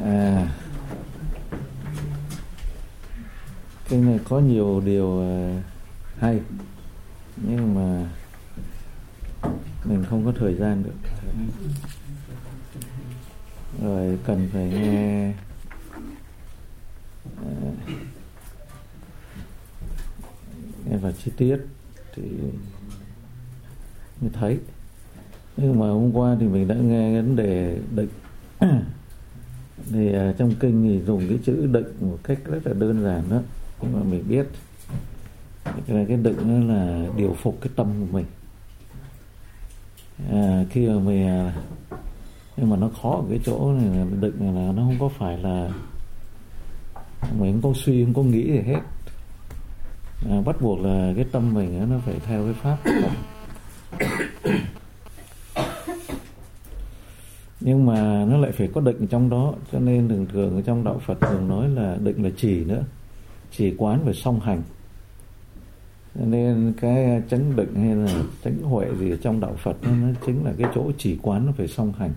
Cái này có nhiều điều hay, nhưng mà mình không có thời gian được, rồi cần phải nghe vào chi tiết thì mới thấy. Nhưng mà hôm qua thì mình đã nghe vấn đề định. Thì trong kinh thì dùng cái chữ định một cách rất là đơn giản đó, nhưng mà mình biết cái định đó là điều phục cái tâm của mình. Khi mà mình, nhưng mà nó khó ở cái chỗ này là định là nó không có phải là mình không có suy, không có nghĩ gì hết. Bắt buộc là cái tâm mình nó phải theo cái pháp của tâm. Nhưng mà nó lại phải có định trong đó, cho nên thường thường ở trong đạo Phật thường nói là định là trì nữa, trì quán và song hành. Cho nên cái chánh định hay là chánh huệ gì ở trong đạo Phật nó chính là cái chỗ trì quán nó phải song hành.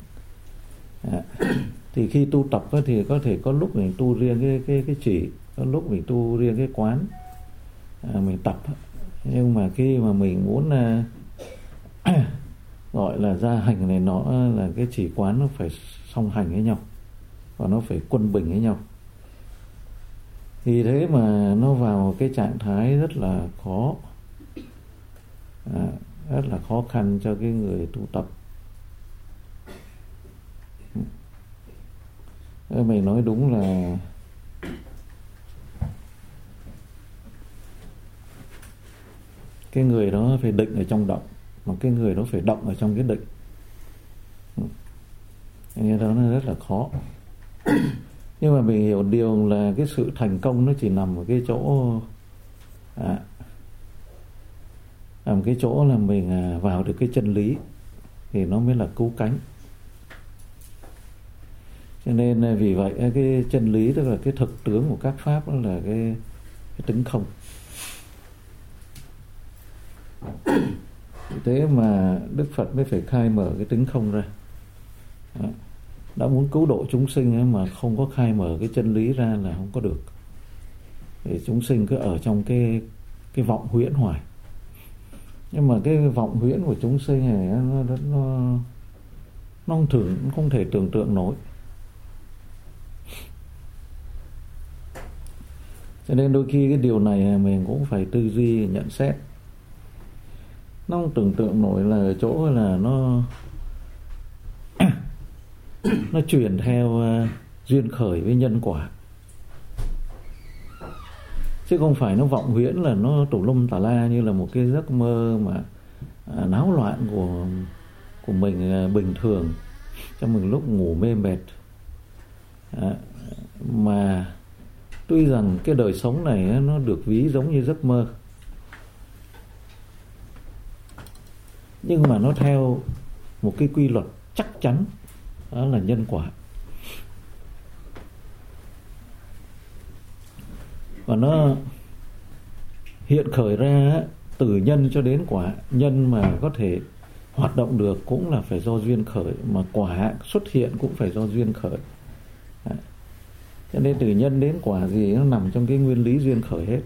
Thì khi tu tập thì có thể có lúc mình tu riêng cái trì, có lúc mình tu riêng cái quán, mình tập. Nhưng mà khi mà mình muốn gọi là gia hành này, nó là cái trì quán nó phải song hành với nhau và nó phải quân bình với nhau. Thì thế mà nó vào cái trạng thái rất là khó, rất là khó khăn cho cái người tu tập. Mình nói đúng là cái người đó phải định ở trong động, mà cái người đó phải động ở trong cái định. Nghe đó nó rất là khó. Nhưng mà mình hiểu điều là cái sự thành công nó chỉ nằm ở cái chỗ nằm cái chỗ là mình vào được cái chân lý thì nó mới là cứu cánh. Cho nên vì vậy cái chân lý, tức là cái thực tướng của các pháp, đó là cái tính không. Thế mà Đức Phật mới phải khai mở cái tính không ra. Đã muốn cứu độ chúng sinh mà không có khai mở cái chân lý ra là không có được. Thì chúng sinh cứ ở trong cái vọng huyễn hoài. Nhưng mà cái vọng huyễn của chúng sinh này nó không thể tưởng tượng nổi. Cho nên đôi khi cái điều này mình cũng phải tư duy nhận xét. Nó không tưởng tượng nổi là ở chỗ là nó chuyển theo duyên khởi với nhân quả, chứ không phải nó vọng huyễn là nó tùm lum tà la như là một cái giấc mơ mà náo loạn của mình bình thường trong mình lúc ngủ mê mệt. Mà tuy rằng cái đời sống này nó được ví giống như giấc mơ, nhưng mà nó theo một cái quy luật chắc chắn, đó là nhân quả. Và nó hiện khởi ra từ nhân cho đến quả. Nhân mà có thể hoạt động được cũng là phải do duyên khởi, mà quả xuất hiện cũng phải do duyên khởi. Cho nên từ nhân đến quả gì nó nằm trong cái nguyên lý duyên khởi hết.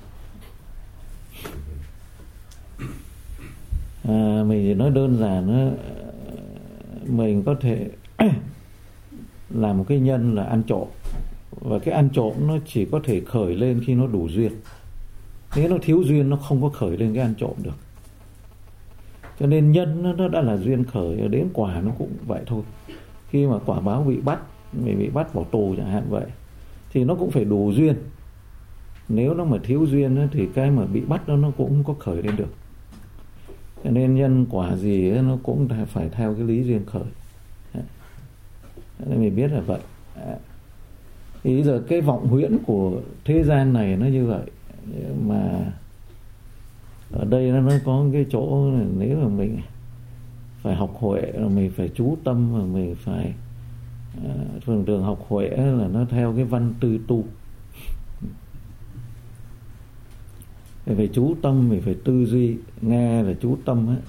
Mình chỉ nói đơn giản, mình có thể làm một cái nhân là ăn trộm, và cái ăn trộm nó chỉ có thể khởi lên khi nó đủ duyên. Nếu nó thiếu duyên nó không có khởi lên cái ăn trộm được. Cho nên nhân nó đã là duyên khởi, đến quả nó cũng vậy thôi. Khi mà quả báo bị bắt, mình bị bắt vào tù chẳng hạn vậy, thì nó cũng phải đủ duyên. Nếu nó mà thiếu duyên thì cái mà bị bắt đó nó cũng không có khởi lên được. Cho nên nhân quả gì nó cũng phải theo cái lý duyên khởi. Nên mình biết là vậy. Thì bây giờ cái vọng huyễn của thế gian này nó như vậy. Mà ở đây nó có cái chỗ này, nếu mà mình phải học huệ, mình phải chú tâm, mà mình phải thường học huệ là nó theo cái văn tư tu. Mình phải chú tâm, mình phải tư duy. Nghe là chú tâm ấy,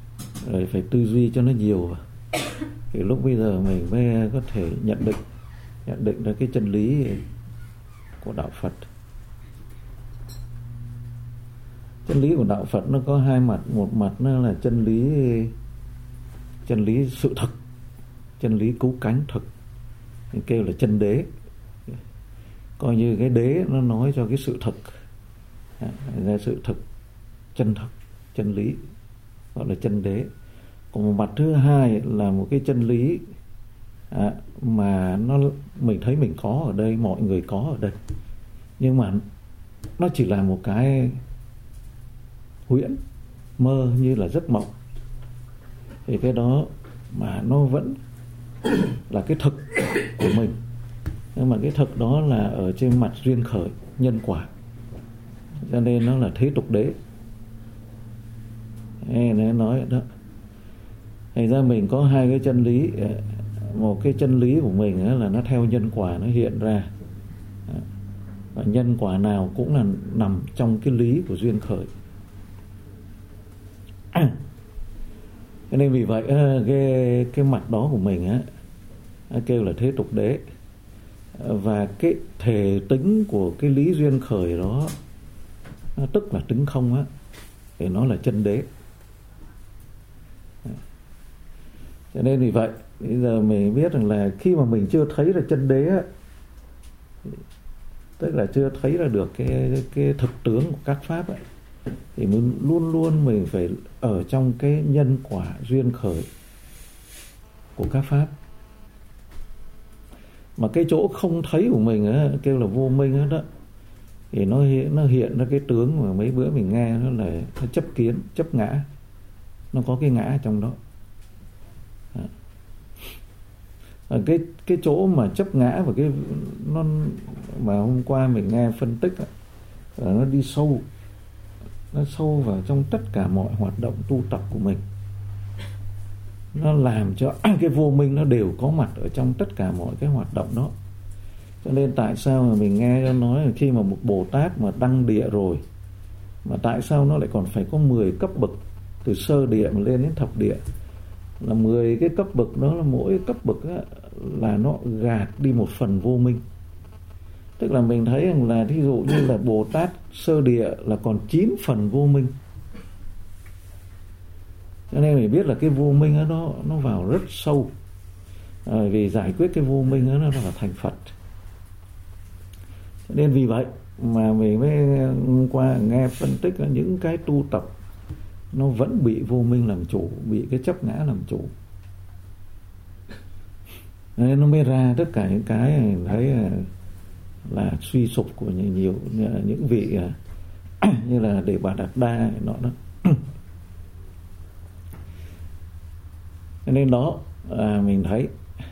rồi phải tư duy cho nó nhiều. Thì lúc bây giờ mình mới có thể nhận định nhận định ra cái chân lý của đạo Phật. Chân lý của đạo Phật nó có hai mặt. Một mặt nó là chân lý sự thực, chân lý cứu cánh thực, kêu là chân đế. Coi như cái đế nó nói cho cái sự thực, ra sự thực, chân thực, chân lý, gọi là chân đế. Còn một mặt thứ hai là một cái chân lý mà mình thấy mình có ở đây, mọi người có ở đây, nhưng mà nó chỉ là một cái huyễn mơ, như là giấc mộng. Thì cái đó mà nó vẫn là cái thực của mình, nhưng mà cái thực đó là ở trên mặt duyên khởi, nhân quả, cho nên nó là thế tục đế. Nó nói đó. Thành ra mình có hai cái chân lý. Một cái chân lý của mình là nó theo nhân quả nó hiện ra, và nhân quả nào cũng là nằm trong cái lý của duyên khởi. Cho nên vì vậy cái mặt đó của mình kêu là thế tục đế. Và cái thể tính của cái lý duyên khởi đó, nó tức là tính không thì nó là chân đế. Cho nên vì vậy bây giờ mình biết rằng là khi mà mình chưa thấy là chân đế tức là chưa thấy ra được cái thực tướng của các pháp thì mình luôn phải ở trong cái nhân quả duyên khởi của các pháp. Mà cái chỗ không thấy của mình kêu là vô minh đó, thì nó hiện ra cái tướng mà mấy bữa mình nghe, nó là nó chấp kiến, chấp ngã, nó có cái ngã trong đó. Cái chỗ mà chấp ngã và cái nó mà hôm qua mình nghe phân tích là nó đi sâu, nó sâu vào trong tất cả mọi hoạt động tu tập của mình. Nó làm cho cái vô minh nó đều có mặt ở trong tất cả mọi cái hoạt động đó. Cho nên tại sao mà mình nghe nói là khi mà một Bồ Tát mà đăng địa rồi, mà tại sao nó lại còn phải có 10 cấp bậc, từ sơ địa mà lên đến thập địa, là 10 cái cấp bậc đó, là mỗi cấp bậc là nó gạt đi một phần vô minh. Tức là mình thấy rằng là thí dụ như là Bồ Tát sơ địa là còn 9 phần vô minh. Cho nên mình biết là cái vô minh đó nó vào rất sâu. Vì giải quyết cái vô minh đó nó là thành Phật. Cho nên vì vậy mà mình mới qua nghe phân tích là những cái tu tập nó vẫn bị vô minh làm chủ, bị cái chấp ngã làm chủ. Nên nó mới ra tất cả những cái mình thấy là suy sụp của nhiều những vị như là Đề Bà Đạt Đa nọ đó. Cho nên đó mình thấy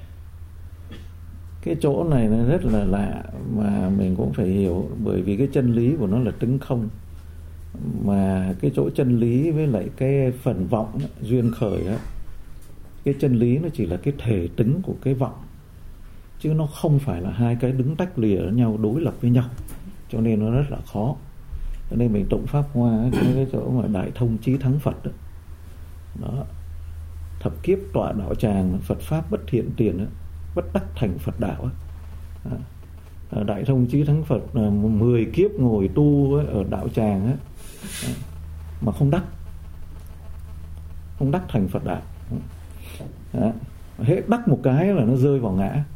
cái chỗ này nó rất là lạ, mà mình cũng phải hiểu, bởi vì cái chân lý của nó là tính không, mà cái chỗ chân lý với lại cái phần vọng duyên khởi cái chân lý nó chỉ là cái thể tính của cái vọng, chứ nó không phải là hai cái đứng tách lìa ở nhau, đối lập với nhau, cho nên nó rất là khó. Cho nên mình tụng pháp hoa cái chỗ mà đại thông chí thắng Phật đó, thập kiếp tọa đạo tràng, Phật pháp bất thiện tiền bất đắc thành Phật đạo đại thông chí thắng Phật, 10 kiếp ngồi tu ở đạo tràng mà không đắc thành Phật đạo. Hết đắc một cái là nó rơi vào ngã.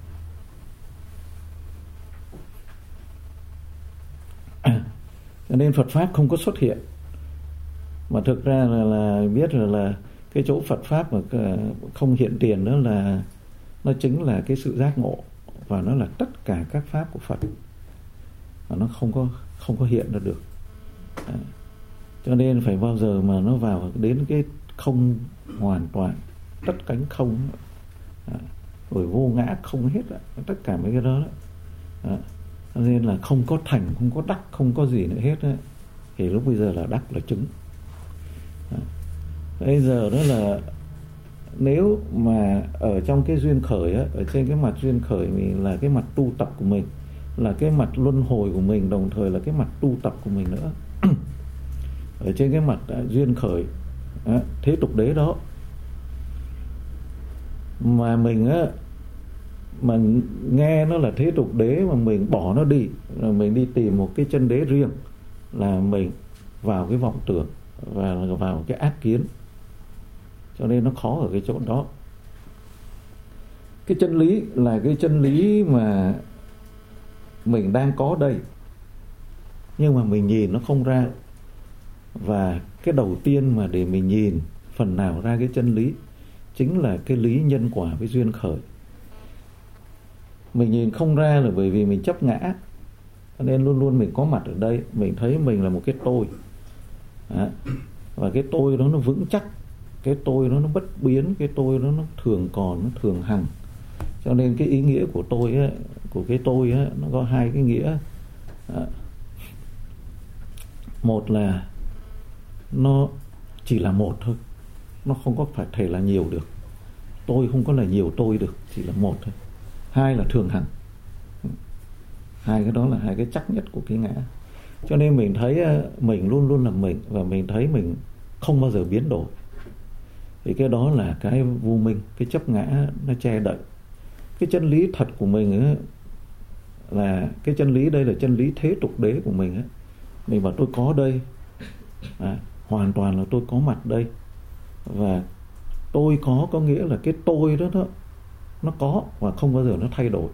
Cho nên Phật pháp không có xuất hiện, mà thực ra là biết là cái chỗ Phật pháp mà không hiện tiền đó là nó chính là cái sự giác ngộ, và nó là tất cả các pháp của Phật, và nó không có hiện ra được. Cho nên phải bao giờ mà nó vào đến cái không hoàn toàn, tất cánh không, rồi vô ngã không hết tất cả mấy cái đó. Cho nên là không có thành, không có đắc, không có gì nữa hết thì lúc bây giờ là đắc, là chứng. Bây giờ đó là nếu mà ở trong cái duyên khởi ở trên cái mặt duyên khởi mình là cái mặt tu tập của mình, là cái mặt luân hồi của mình, đồng thời là cái mặt tu tập của mình nữa. Ở trên cái mặt duyên khởi thế tục đế đó, mà mình mà nghe nó là thế tục đế mà mình bỏ nó đi, rồi mình đi tìm một cái chân đế riêng, là mình vào cái vọng tưởng và vào cái ác kiến. Cho nên nó khó ở cái chỗ đó. Cái chân lý là cái chân lý mà mình đang có đây, nhưng mà mình nhìn nó không ra. Và cái đầu tiên mà để mình nhìn phần nào ra cái chân lý chính là cái lý nhân quả với duyên khởi. Mình nhìn không ra là bởi vì mình chấp ngã, cho nên luôn luôn mình có mặt ở đây, mình thấy mình là một cái tôi. Và cái tôi đó nó vững chắc, cái tôi đó nó bất biến, cái tôi đó nó thường còn, nó thường hằng. Cho nên cái ý nghĩa của tôi ấy, của cái tôi ấy, nó có hai cái nghĩa. Một là nó chỉ là một thôi, nó không có phải thể là nhiều được. Tôi không có là nhiều tôi được, chỉ là một thôi. Hai là thường hằng. Hai cái đó là hai cái chắc nhất của cái ngã. Cho nên mình thấy mình luôn luôn là mình, và mình thấy mình không bao giờ biến đổi. Thì cái đó là cái vô minh, cái chấp ngã nó che đậy. Cái chân lý thật của mình ấy, là cái chân lý đây là chân lý thế tục đế của mình ấy. Mình bảo tôi có đây, hoàn toàn là tôi có mặt đây. Và tôi có nghĩa là cái tôi đó nó có và không bao giờ nó thay đổi.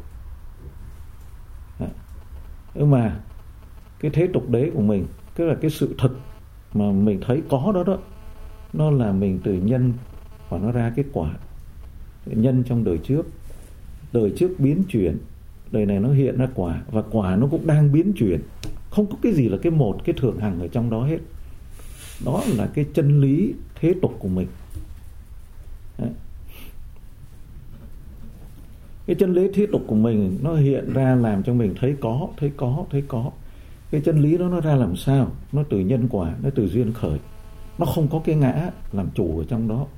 Nhưng mà cái thế tục đế của mình, tức là cái sự thực mà mình thấy có đó, nó là mình từ nhân và nó ra kết quả. Nhân trong đời trước biến chuyển, đời này nó hiện ra quả, và quả nó cũng đang biến chuyển. Không có cái gì là cái một, cái thường hằng ở trong đó hết. Đó là cái chân lý thế tục của mình. Đấy. Cái chân lý thế tục của mình nó hiện ra làm cho mình thấy có. Cái chân lý đó nó ra làm sao? Nó từ nhân quả, nó từ duyên khởi. Nó không có cái ngã làm chủ ở trong đó.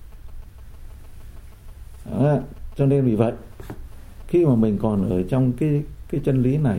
Cho nên vì vậy, khi mà mình còn ở trong cái chân lý này,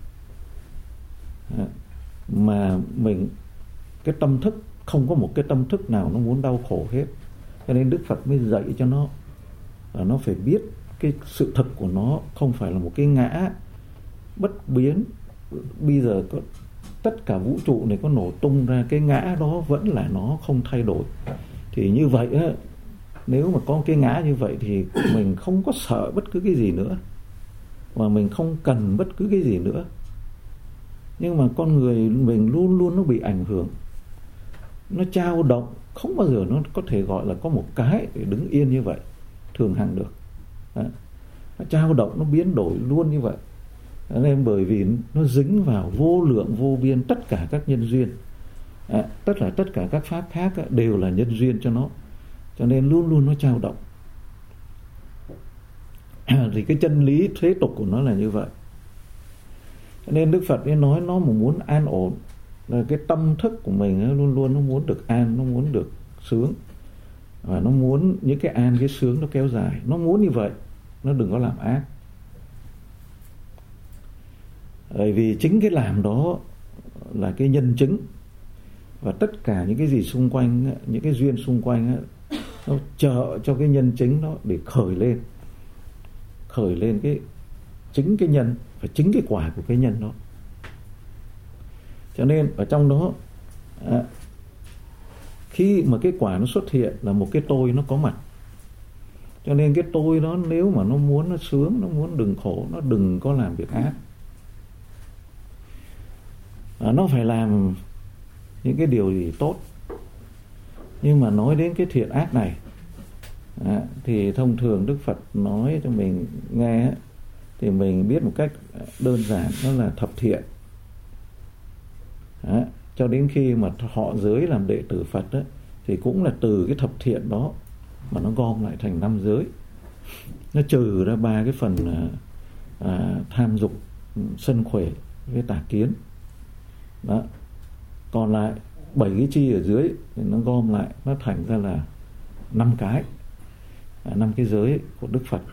mà mình cái tâm thức, không có một cái tâm thức nào nó muốn đau khổ hết. Cho nên Đức Phật mới dạy cho nó, và nó phải biết cái sự thật của nó không phải là một cái ngã bất biến. Bây giờ có tất cả vũ trụ này có nổ tung ra, cái ngã đó vẫn là nó không thay đổi. Thì như vậy á, nếu mà có cái ngã như vậy thì mình không có sợ bất cứ cái gì nữa, và mình không cần bất cứ cái gì nữa. Nhưng mà con người mình luôn luôn nó bị ảnh hưởng, nó dao động, không bao giờ nó có thể gọi là có một cái để đứng yên như vậy thường hằng được. Nó dao động, nó biến đổi luôn như vậy. Nên bởi vì nó dính vào vô lượng vô biên tất cả các nhân duyên, tất cả các pháp khác đều là nhân duyên cho nó, cho nên luôn luôn nó dao động. Thì cái chân lý thế tục của nó là như vậy. Cho nên Đức Phật mới nói nó mà muốn an ổn, là cái tâm thức của mình luôn luôn nó muốn được an, nó muốn được sướng, và nó muốn những cái an, cái sướng nó kéo dài. Nó muốn như vậy, nó đừng có làm ác. Bởi vì chính cái làm đó là cái nhân chứng, và tất cả những cái gì xung quanh, những cái duyên xung quanh nó trợ cho cái nhân chứng đó để khởi lên cái chính cái nhân và chính cái quả của cái nhân đó. Cho nên ở trong đó, khi mà cái quả nó xuất hiện là một cái tôi nó có mặt. Cho nên cái tôi đó nếu mà nó muốn nó sướng, nó muốn đừng khổ, nó đừng có làm việc ác. Nó phải làm những cái điều gì tốt. Nhưng mà nói đến cái thiện ác này, thì thông thường Đức Phật nói cho mình nghe, thì mình biết một cách đơn giản, đó là thập thiện. Cho đến khi mà họ giới làm đệ tử Phật đó, thì cũng là từ cái thập thiện đó mà nó gom lại thành 5 giới. Nó trừ ra 3 cái phần tham dục, sân khỏe với tà kiến đó. Còn lại 7 cái chi ở dưới thì nó gom lại, nó thành ra là 5 cái giới của Đức Phật.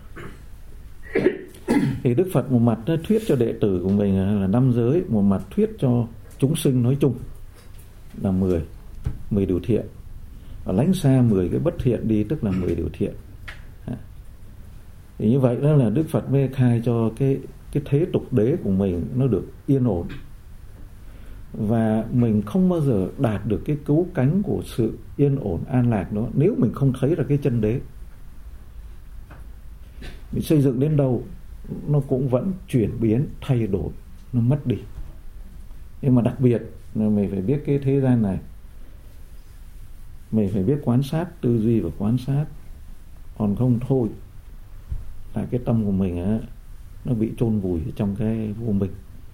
Thì Đức Phật một mặt thuyết cho đệ tử của mình là 5 giới, một mặt thuyết cho chúng sinh nói chung là 10 điều thiện, và lánh xa 10 cái bất thiện đi, tức là 10 điều thiện. Thì như vậy đó là Đức Phật mới khai cho cái thế tục đế của mình nó được yên ổn, và mình không bao giờ đạt được cái cứu cánh của sự yên ổn an lạc đó nếu mình không thấy ra cái chân đế. Mình xây dựng đến đâu nó cũng vẫn chuyển biến, thay đổi, nó mất đi. Nhưng mà đặc biệt là mình phải biết cái thế gian này, mình phải biết quan sát, tư duy và quan sát. Còn không thôi là cái tâm của mình á, nó bị chôn vùi trong cái vô minh.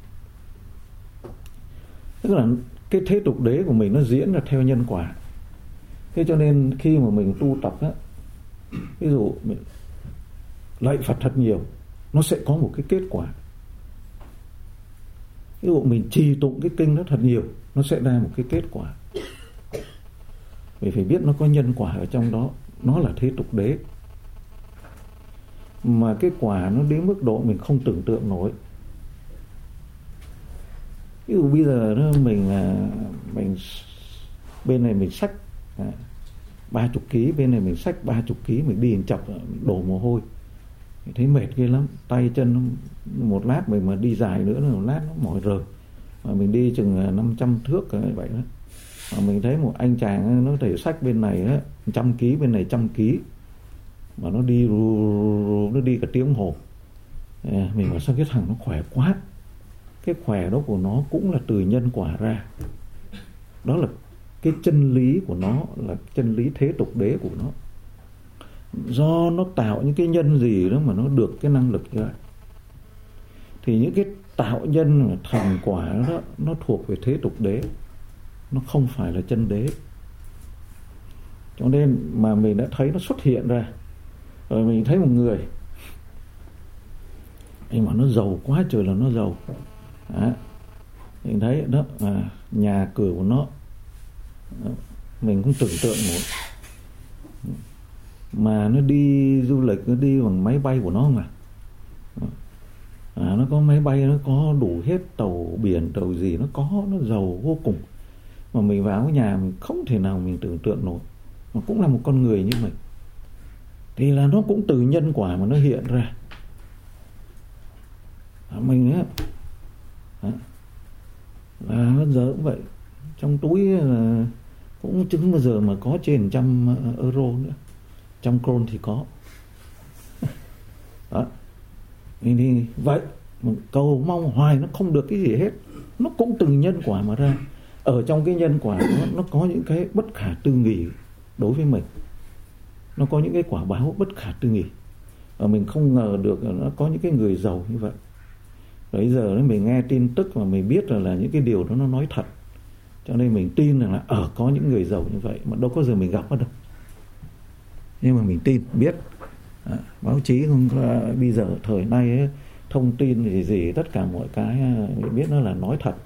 Tức là cái thế tục đế của mình nó diễn ra theo nhân quả. Thế cho nên khi mà mình tu tập á, ví dụ mình lạy Phật thật nhiều, nó sẽ có một cái kết quả. Ví dụ mình trì tụng cái kinh đó thật nhiều, nó sẽ ra một cái kết quả. Mình phải biết nó có nhân quả ở trong đó, nó là thế tục đế. Mà cái quả nó đến mức độ mình không tưởng tượng nổi. Ví dụ bây giờ đó mình bên này mình xách 30 kg, bên này mình xách 30 kg, mình đi chập đổ mồ hôi, mình thấy mệt ghê lắm, tay chân một lát mình mà đi dài nữa một lát nó mỏi rời. Mà mình đi chừng 500 thước vậy đó, mà mình thấy một anh chàng nó thể xách bên này 100 kg, bên này 100 kg, mà nó đi nó đi cả tiếng hồ. Mình bảo sao cái thằng nó khỏe quá. Cái khỏe đó của nó cũng là từ nhân quả ra. Đó là cái chân lý của nó, là chân lý thế tục đế của nó. Do nó tạo những cái nhân gì đó mà nó được cái năng lực như vậy. Thì những cái tạo nhân thành quả đó nó thuộc về thế tục đế, nó không phải là chân đế. Cho nên mà mình đã thấy nó xuất hiện ra. Rồi mình thấy một người, nhưng mà nó giàu quá trời là nó giàu. Đó. Mình thấy đó, nhà cửa của nó đó, mình cũng tưởng tượng một. Mà nó đi du lịch, nó đi bằng máy bay của nó mà. Nó có máy bay, nó có đủ hết, tàu biển, tàu gì nó có, nó giàu vô cùng. Mà mình vào cái nhà mình không thể nào mình tưởng tượng nổi. Mà cũng là một con người như mình. Thì là nó cũng từ nhân quả mà nó hiện ra. Mình á, là bây giờ cũng vậy. Trong túi là cũng chứng bao giờ mà có trên 100 euro nữa. 100 kron thì có. Đó. Thì vậy, mình cầu mong hoài nó không được cái gì hết. Nó cũng từ nhân quả mà ra. Ở trong cái nhân quả đó, nó có những cái bất khả tư nghị đối với mình. Nó có những cái quả báo bất khả tư nghị. Mình không ngờ được là nó có những cái người giàu như vậy. Bây giờ mình nghe tin tức mà mình biết là những cái điều đó nó nói thật. Cho nên mình tin rằng là có những người giàu như vậy. Mà đâu có giờ mình gặp nó đâu. Nhưng mà mình tin, biết. Báo chí không có, bây giờ thời nay ấy, thông tin gì tất cả mọi cái mình biết nó là nói thật.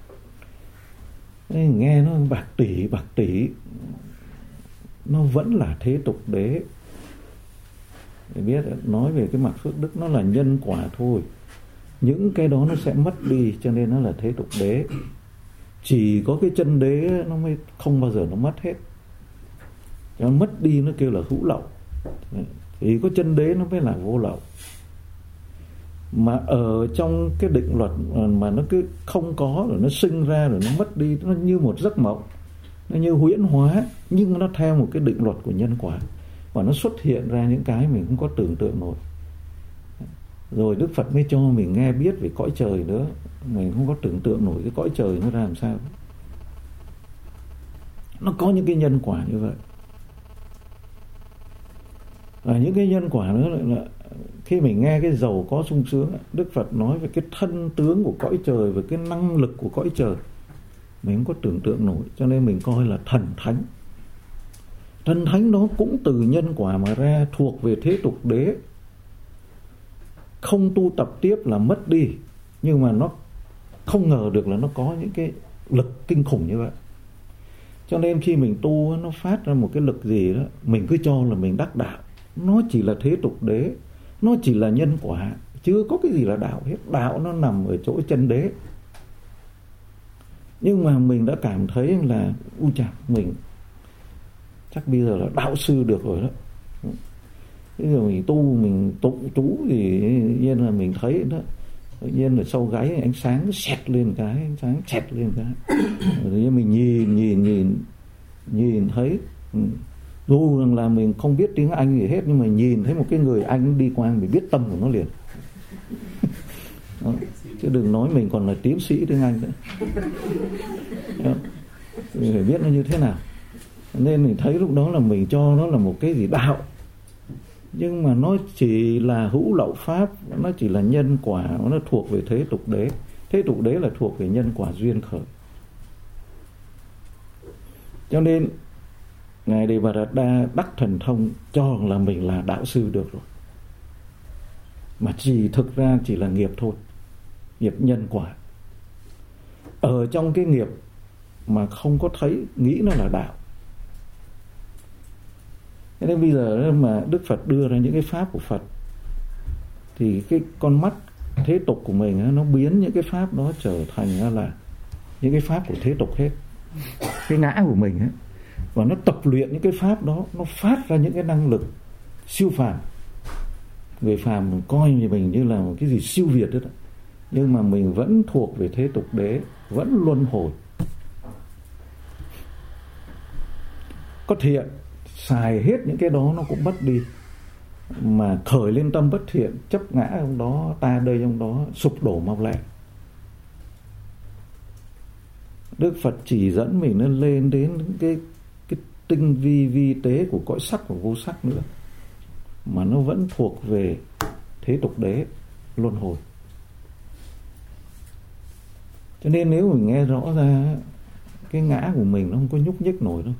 Nghe nó bạc tỷ nó vẫn là thế tục đế. Để biết, nói về cái mặt phước đức nó là nhân quả thôi. Những cái đó nó sẽ mất đi, cho nên nó là thế tục đế. Chỉ có cái chân đế nó mới không bao giờ nó mất hết. Nó mất đi nó kêu là hữu lậu. Thì có chân đế nó mới là vô lậu. Mà ở trong cái định luật mà nó cứ không có, rồi nó sinh ra rồi nó mất đi, nó như một giấc mộng, nó như huyễn hóa, nhưng nó theo một cái định luật của nhân quả. Và nó xuất hiện ra những cái mình không có tưởng tượng nổi. Rồi Đức Phật mới cho mình nghe biết về cõi trời nữa. Mình không có tưởng tượng nổi cái cõi trời nó ra làm sao. Nó có những cái nhân quả như vậy. Và những cái nhân quả nữa là khi mình nghe cái giàu có sung sướng, Đức Phật nói về cái thân tướng của cõi trời, về cái năng lực của cõi trời, mình không có tưởng tượng nổi. Cho nên mình coi là thần thánh. Thần thánh đó cũng từ nhân quả mà ra, thuộc về thế tục đế. Không tu tập tiếp là mất đi. Nhưng mà nó không ngờ được là nó có những cái lực kinh khủng như vậy. Cho nên khi mình tu, nó phát ra một cái lực gì đó, mình cứ cho là mình đắc đạo. Nó chỉ là thế tục đế, nó chỉ là nhân quả, chưa có cái gì là đạo hết. Đạo nó nằm ở chỗ chân đế. Nhưng mà mình đã cảm thấy là mình chắc bây giờ là đạo sư được rồi đó. Bây giờ mình tu, mình tụng chú thì tự nhiên là mình thấy đó, tự nhiên là sau gáy ánh sáng nó xẹt lên cái, ánh sáng xẹt lên cái, tự nhiên mình nhìn thấy, dù rằng là mình không biết tiếng Anh gì hết, nhưng mà nhìn thấy một cái người Anh đi qua, mình biết tâm của nó liền. Đó. Chứ đừng nói mình còn là tiến sĩ tiếng Anh nữa. Đó. Mình phải biết nó như thế nào. Nên mình thấy lúc đó là mình cho nó là một cái gì đạo, nhưng mà nó chỉ là hữu lậu pháp, nó chỉ là nhân quả, nó thuộc về thế tục đế. Thế tục đế là thuộc về nhân quả duyên khởi. Cho nên Ngài Đề Bà Đạt Đa đắc thần thông cho là mình là đạo sư được rồi, mà thực ra chỉ là nghiệp thôi, nghiệp nhân quả. Ở trong cái nghiệp mà không có thấy, nghĩ nó là đạo. Thế nên bây giờ mà Đức Phật đưa ra những cái pháp của Phật, thì cái con mắt thế tục của mình nó biến những cái pháp đó trở thành là những cái pháp của thế tục hết, cái ngã của mình ấy. Và nó tập luyện những cái pháp đó, nó phát ra những cái năng lực siêu phàm. Người phàm mình coi mình như là một cái gì siêu việt đó, nhưng mà mình vẫn thuộc về thế tục đế, vẫn luân hồi. Có thiện, xài hết những cái đó nó cũng mất đi, mà khởi lên tâm bất thiện, chấp ngã trong đó, ta đây trong đó, sụp đổ mau lẹ. Đức Phật chỉ dẫn mình nên lên đến cái tinh vi vi tế của cõi sắc và vô sắc nữa, mà nó vẫn thuộc về thế tục đế, luân hồi. Cho nên nếu mình nghe rõ ra cái ngã của mình nó không có nhúc nhích nổi đâu.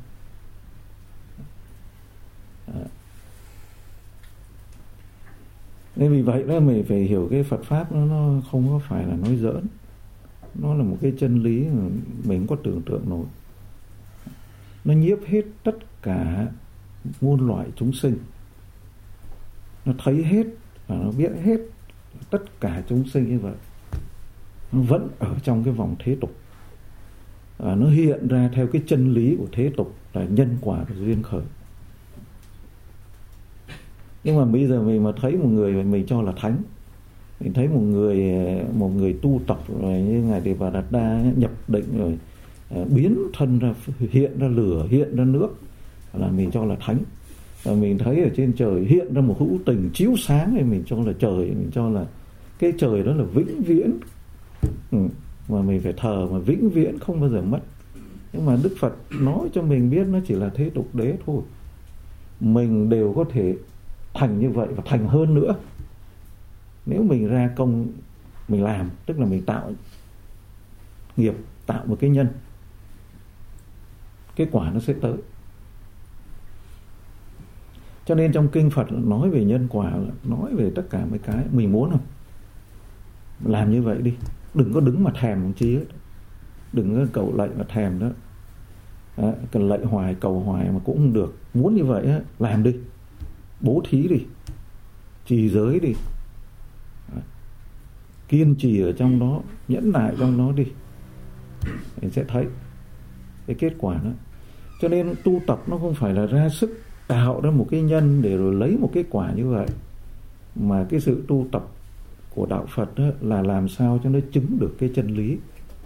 Nên vì vậy đó mình phải hiểu cái Phật Pháp nó không có phải là nói giỡn. Nó là một cái chân lý mà mình không có tưởng tượng nổi. Nó nhiếp hết tất cả muôn loại chúng sinh. Nó thấy hết và nó biết hết tất cả chúng sinh như vậy. Nó vẫn ở trong cái vòng thế tục. Nó hiện ra theo cái chân lý của thế tục là nhân quả và duyên khởi. Nhưng mà bây giờ mình mà thấy một người mình cho là thánh, mình thấy một người tu tập rồi như Ngài Đề Bà Đạt Đa nhập định rồi, biến thân ra, hiện ra lửa, hiện ra nước, là mình cho là thánh. Và mình thấy ở trên trời hiện ra một hữu tình chiếu sáng, thì mình cho là trời, mình cho là cái trời đó là vĩnh viễn, mà mình phải thờ mà vĩnh viễn không bao giờ mất. Nhưng mà Đức Phật nói cho mình biết nó chỉ là thế tục đế thôi. Mình đều có thể thành như vậy và thành hơn nữa, nếu mình ra công mình làm, tức là mình tạo nghiệp, tạo một cái nhân, kết quả nó sẽ tới. Cho nên trong kinh Phật nói về nhân quả, nói về tất cả mấy cái. Mình muốn không? Làm như vậy đi. Đừng có đứng mà thèm một chi hết. Đừng có cầu lạy mà thèm đó. Cần lạy hoài, cầu hoài mà cũng không được. Muốn như vậy á, làm đi. Bố thí đi. Trì giới đi. Kiên trì ở trong đó, nhẫn nại trong đó đi. Mình sẽ thấy cái kết quả đó. Cho nên tu tập nó không phải là ra sức tạo ra một cái nhân để rồi lấy một kết quả như vậy, mà cái sự tu tập của đạo Phật đó là làm sao cho nó chứng được cái chân lý.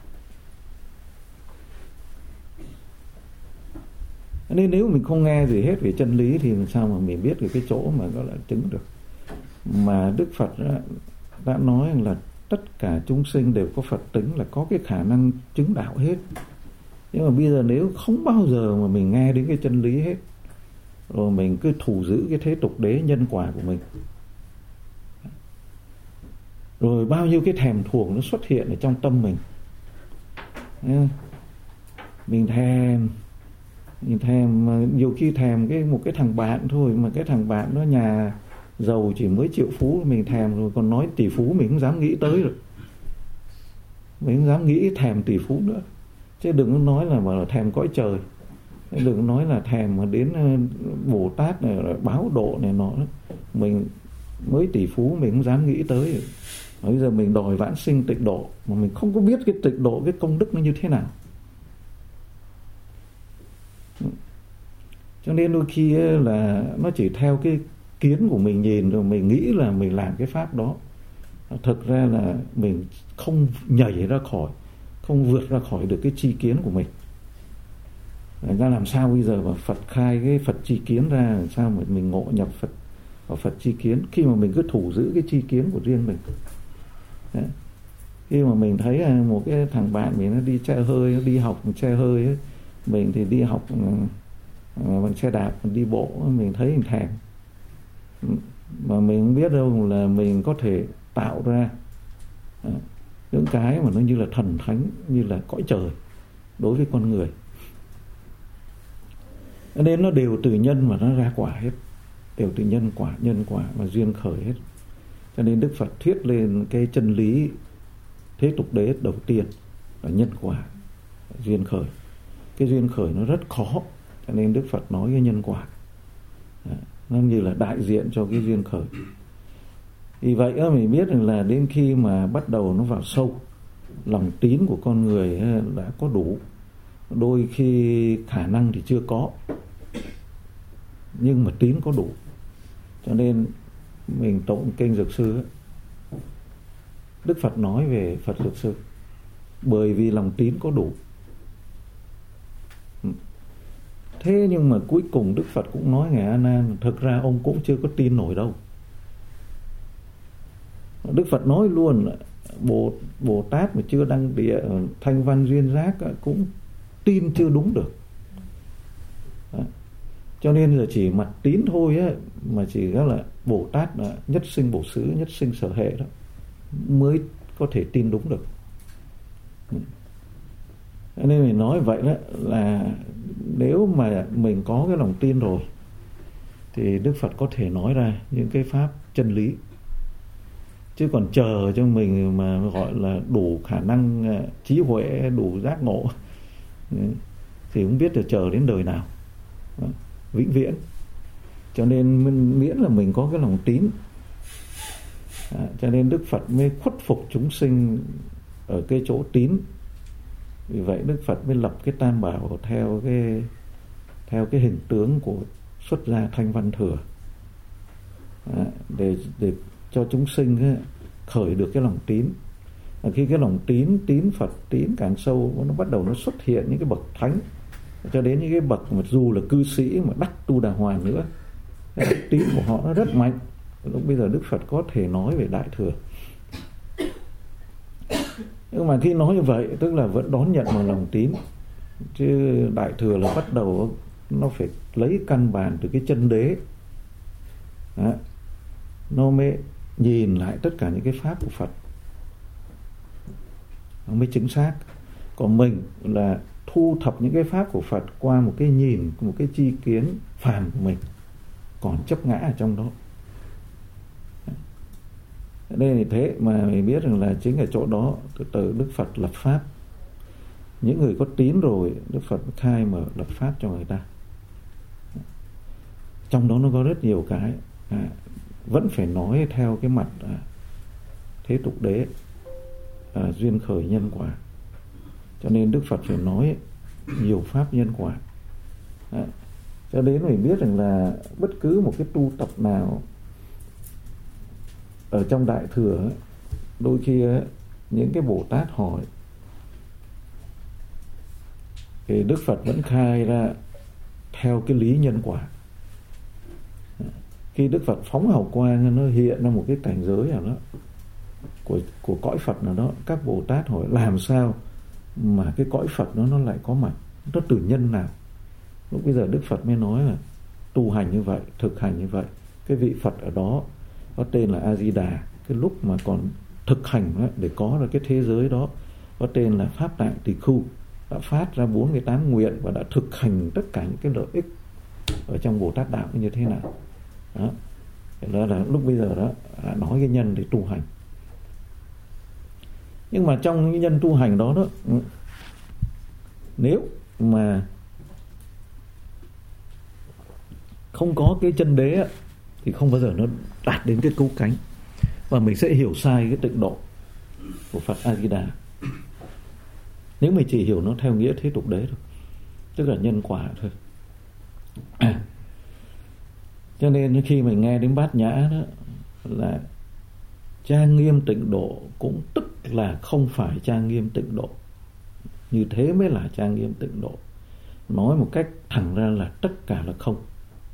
Nên nếu mình không nghe gì hết về chân lý thì làm sao mà mình biết được cái chỗ mà gọi là chứng được. Mà Đức Phật đã nói là tất cả chúng sinh đều có Phật tính, là có cái khả năng chứng đạo hết. Nhưng mà bây giờ nếu không bao giờ mà mình nghe đến cái chân lý hết, rồi mình cứ thủ giữ cái thế tục đế nhân quả của mình, rồi bao nhiêu cái thèm thuồng nó xuất hiện ở trong tâm mình. Mình thèm nhiều khi thèm một cái thằng bạn thôi, mà cái thằng bạn nó nhà giàu chỉ mới triệu phú mình thèm rồi, còn nói tỷ phú mình không dám nghĩ tới rồi. Mình không dám nghĩ thèm tỷ phú nữa. Chứ đừng có nói là mà thèm cõi trời. Đừng có nói là thèm mà đến Bồ Tát này, báo độ này nọ. Mình mới tỷ phú mình không dám nghĩ tới rồi. Bây giờ mình đòi vãng sinh tịnh độ, mà mình không có biết cái tịnh độ, cái công đức nó như thế nào. Cho nên đôi khi là nó chỉ theo kiến của mình nhìn rồi mình nghĩ là mình làm cái pháp đó, thực ra là mình không nhảy ra khỏi, không vượt ra khỏi được cái tri kiến của mình. Thành ra làm sao bây giờ mà Phật khai cái Phật tri kiến ra, làm sao mà mình ngộ nhập Phật vào Phật tri kiến khi mà mình cứ thủ giữ cái tri kiến của riêng mình. Đấy. Khi mà mình thấy một cái thằng bạn mình nó đi xe hơi, nó đi học xe hơi ấy, mình thì đi học bằng xe đạp, mình đi bộ, mình thấy mình thèm, mà mình không biết đâu là mình có thể tạo ra những cái mà nó như là thần thánh, như là cõi trời đối với con người. Nên nó đều từ nhân mà nó ra quả hết, đều từ nhân quả và duyên khởi hết. Cho nên Đức Phật thuyết lên cái chân lý thế tục đế đầu tiên là nhân quả, duyên khởi. Cái duyên khởi nó rất khó, cho nên Đức Phật nói cái nhân quả nó như là đại diện cho cái duyên khởi. Vì vậy mình biết rằng là đến khi mà bắt đầu nó vào sâu, lòng tín của con người đã có đủ, đôi khi khả năng thì chưa có, nhưng mà tín có đủ. Cho nên mình tụng kinh Dược Sư ấy, Đức Phật nói về Phật Dược Sư, bởi vì lòng tín có đủ. Thế nhưng mà cuối cùng Đức Phật cũng nói Ngài A Nan, thực ra ông cũng chưa có tin nổi đâu. Đức Phật nói luôn là Bồ Tát mà chưa đăng địa thanh văn duyên giác cũng tin chưa đúng được. Đó. Cho nên giờ chỉ mặt tín thôi ấy, mà chỉ rất là Bồ Tát là nhất sinh bổ xứ, nhất sinh sở hệ đó mới có thể tin đúng được. Nên mình nói vậy đó là nếu mà mình có cái lòng tin rồi thì Đức Phật có thể nói ra những cái pháp chân lý. Chứ còn chờ cho mình mà gọi là đủ khả năng trí huệ, đủ giác ngộ thì không biết là chờ đến đời nào. Vĩnh viễn. Cho nên miễn là mình có cái lòng tín, cho nên Đức Phật mới khuất phục chúng sinh ở cái chỗ tín. Vì vậy Đức Phật mới lập cái Tam Bảo theo cái hình tướng của xuất gia Thanh Văn Thừa, để cho chúng sinh khởi được cái lòng tín. Và khi cái lòng tín Phật, tín càng sâu, nó bắt đầu nó xuất hiện những cái bậc thánh, cho đến những cái bậc mà dù là cư sĩ mà đắc tu đà hoàn nữa, tín của họ nó rất mạnh. Lúc bây giờ Đức Phật có thể nói về Đại Thừa. Nhưng mà khi nói như vậy tức là vẫn đón nhận một lòng tín, chứ Đại Thừa là bắt đầu nó phải lấy căn bản từ cái chân đế. Đó. Nó mới nhìn lại tất cả những cái pháp của Phật, nó mới chính xác. Còn mình là thu thập những cái pháp của Phật qua một cái nhìn, một cái tri kiến phàm của mình, còn chấp ngã ở trong đó. Đây thì thế mà mình biết rằng là chính ở chỗ đó từ Đức Phật lập pháp. Những người có tín rồi Đức Phật khai mở lập pháp cho người ta. Trong đó nó có rất nhiều cái vẫn phải nói theo cái mặt thế tục đế, duyên khởi nhân quả. Cho nên Đức Phật phải nói nhiều pháp nhân quả. Cho đến mình biết rằng là bất cứ một cái tu tập nào ở trong Đại Thừa, đôi khi những cái Bồ Tát hỏi thì Đức Phật vẫn khai ra theo cái lý nhân quả. Khi Đức Phật phóng hào quang, nó hiện ra một cái cảnh giới nào đó của cõi Phật nào đó, các Bồ Tát hỏi làm sao mà cái cõi Phật nó lại có mặt, nó từ nhân nào. Lúc bây giờ Đức Phật mới nói là tu hành như vậy, thực hành như vậy. Cái vị Phật ở đó có tên là A Di Đà, cái lúc mà còn thực hành đó, để có được cái thế giới đó, có tên là Pháp Tạng Tỳ Khưu, đã phát ra 48 nguyện và đã thực hành tất cả những cái lợi ích ở trong Bồ Tát đạo như thế nào. Đó là lúc bây giờ đó nói cái nhân để tu hành. Nhưng mà trong cái nhân tu hành đó nếu mà không có cái chân đế thì không bao giờ nó đạt đến cái cứu cánh, và mình sẽ hiểu sai cái tịnh độ của Phật A Di Đà nếu mình chỉ hiểu nó theo nghĩa thế tục đế thôi, tức là nhân quả thôi. Cho nên khi mình nghe đến Bát Nhã đó là trang nghiêm tịnh độ, cũng tức là không phải trang nghiêm tịnh độ. Như thế mới là trang nghiêm tịnh độ. Nói một cách thẳng ra là tất cả là không.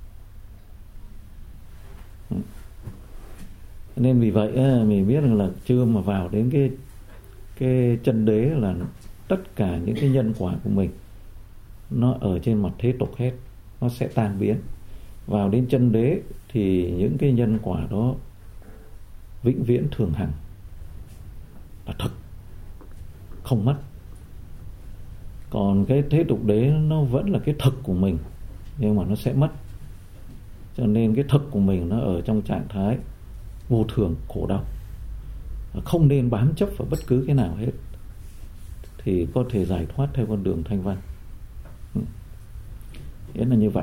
Nên vì vậy mình biết rằng là chưa mà vào đến cái chân đế là tất cả những cái nhân quả của mình nó ở trên mặt thế tục hết, nó sẽ tan biến. Vào đến chân đế thì những cái nhân quả đó vĩnh viễn thường hằng, là thật, không mất. Còn cái thế tục đế nó vẫn là cái thực của mình, nhưng mà nó sẽ mất. Cho nên cái thực của mình nó ở trong trạng thái vô thường, khổ đau. Không nên bám chấp vào bất cứ cái nào hết, thì có thể giải thoát theo con đường thanh văn. Nghĩa là như vậy.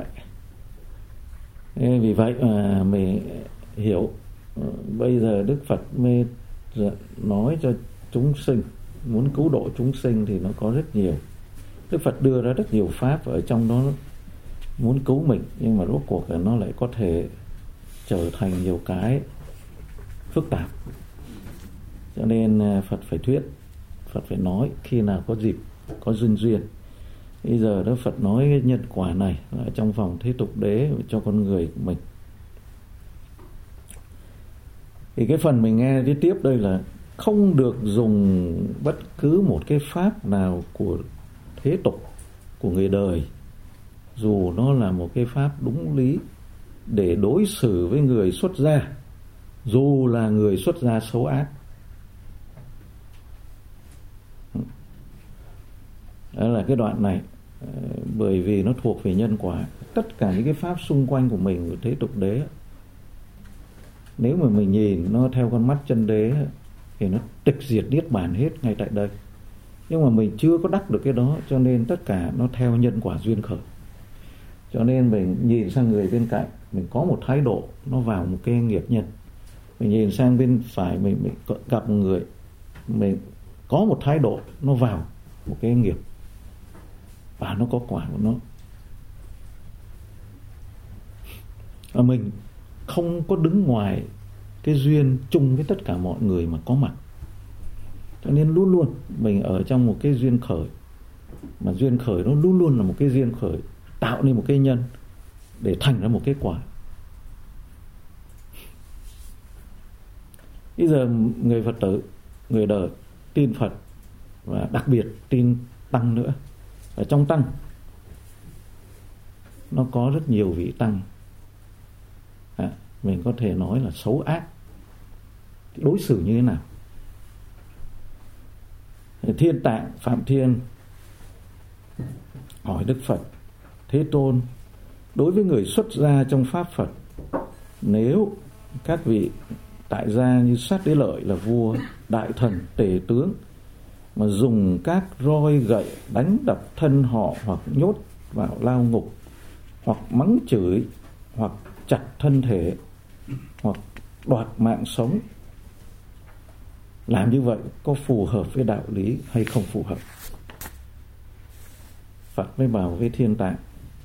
Vì vậy mà mình hiểu bây giờ Đức Phật mới nói cho chúng sinh, muốn cứu độ chúng sinh thì nó có rất nhiều. Đức Phật đưa ra rất nhiều pháp ở trong đó muốn cứu mình, nhưng mà rốt cuộc là nó lại có thể trở thành nhiều cái phức tạp. Cho nên Phật phải thuyết, Phật phải nói khi nào có dịp, có duyên. Bây giờ đó Phật nói cái nhân quả này ở trong vòng thế tục đế cho con người của mình. Thì cái phần mình nghe tiếp đây là không được dùng bất cứ một cái pháp nào của thế tục, của người đời, dù nó là một cái pháp đúng lý, để đối xử với người xuất gia, dù là người xuất gia xấu ác. Đó là cái đoạn này. Bởi vì nó thuộc về nhân quả. Tất cả những cái pháp xung quanh của mình của thế tục đế, nếu mà mình nhìn nó theo con mắt chân đế thì nó tịch diệt niết bàn hết ngay tại đây. Nhưng mà mình chưa có đắc được cái đó, cho nên tất cả nó theo nhân quả duyên khởi. Cho nên mình nhìn sang người bên cạnh, mình có một thái độ, nó vào một cái nghiệp nhân. Mình nhìn sang bên phải, mình gặp một người, mình có một thái độ, nó vào một cái nghiệp, và nó có quả của nó. Và mình không có đứng ngoài cái duyên chung với tất cả mọi người mà có mặt. Cho nên luôn luôn mình ở trong một cái duyên khởi, mà duyên khởi nó luôn luôn là một cái duyên khởi tạo nên một cái nhân để thành ra một cái quả. Bây giờ người Phật tử, người đời tin Phật, và đặc biệt tin Tăng nữa. Ở trong Tăng nó có rất nhiều vị Tăng, mình có thể nói là xấu ác. Đối xử như thế nào? Thiên Tạng Phạm Thiên hỏi Đức Phật: Thế Tôn, đối với người xuất gia trong Pháp Phật, nếu các vị tại gia như Sát Đế Lợi là vua, đại thần, tể tướng, mà dùng các roi gậy đánh đập thân họ, hoặc nhốt vào lao ngục, hoặc mắng chửi, hoặc chặt thân thể, hoặc đoạt mạng sống, làm như vậy có phù hợp với đạo lý hay không phù hợp? Phật mới bảo với Thiên Tạng: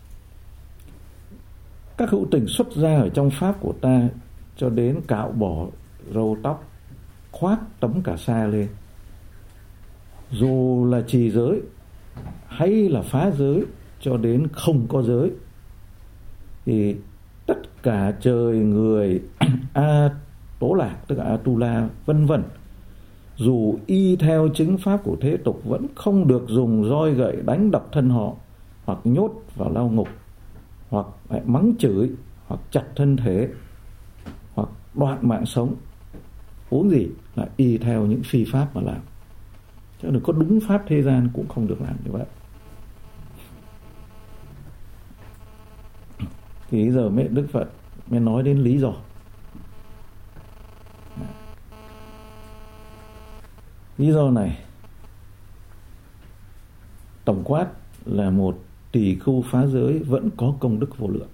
các hữu tình xuất gia ở trong pháp của ta, cho đến cạo bỏ râu tóc, khoác tấm cà sa lên, dù là trì giới hay là phá giới, cho đến không có giới, thì tất cả trời người A Tố Lạc, tức là Atula vân vân, dù y theo chính pháp của thế tục, vẫn không được dùng roi gậy đánh đập thân họ, hoặc nhốt vào lao ngục, hoặc mắng chửi, hoặc chặt thân thể, hoặc đoạt mạng sống. Uống gì là y theo những phi pháp mà làm. Chứ đừng có đúng pháp thế gian cũng không được làm như vậy. Thì giờ Đức Phật mới nói đến lý do. Lý do này tổng quát là một tỳ khưu phá giới vẫn có công đức vô lượng.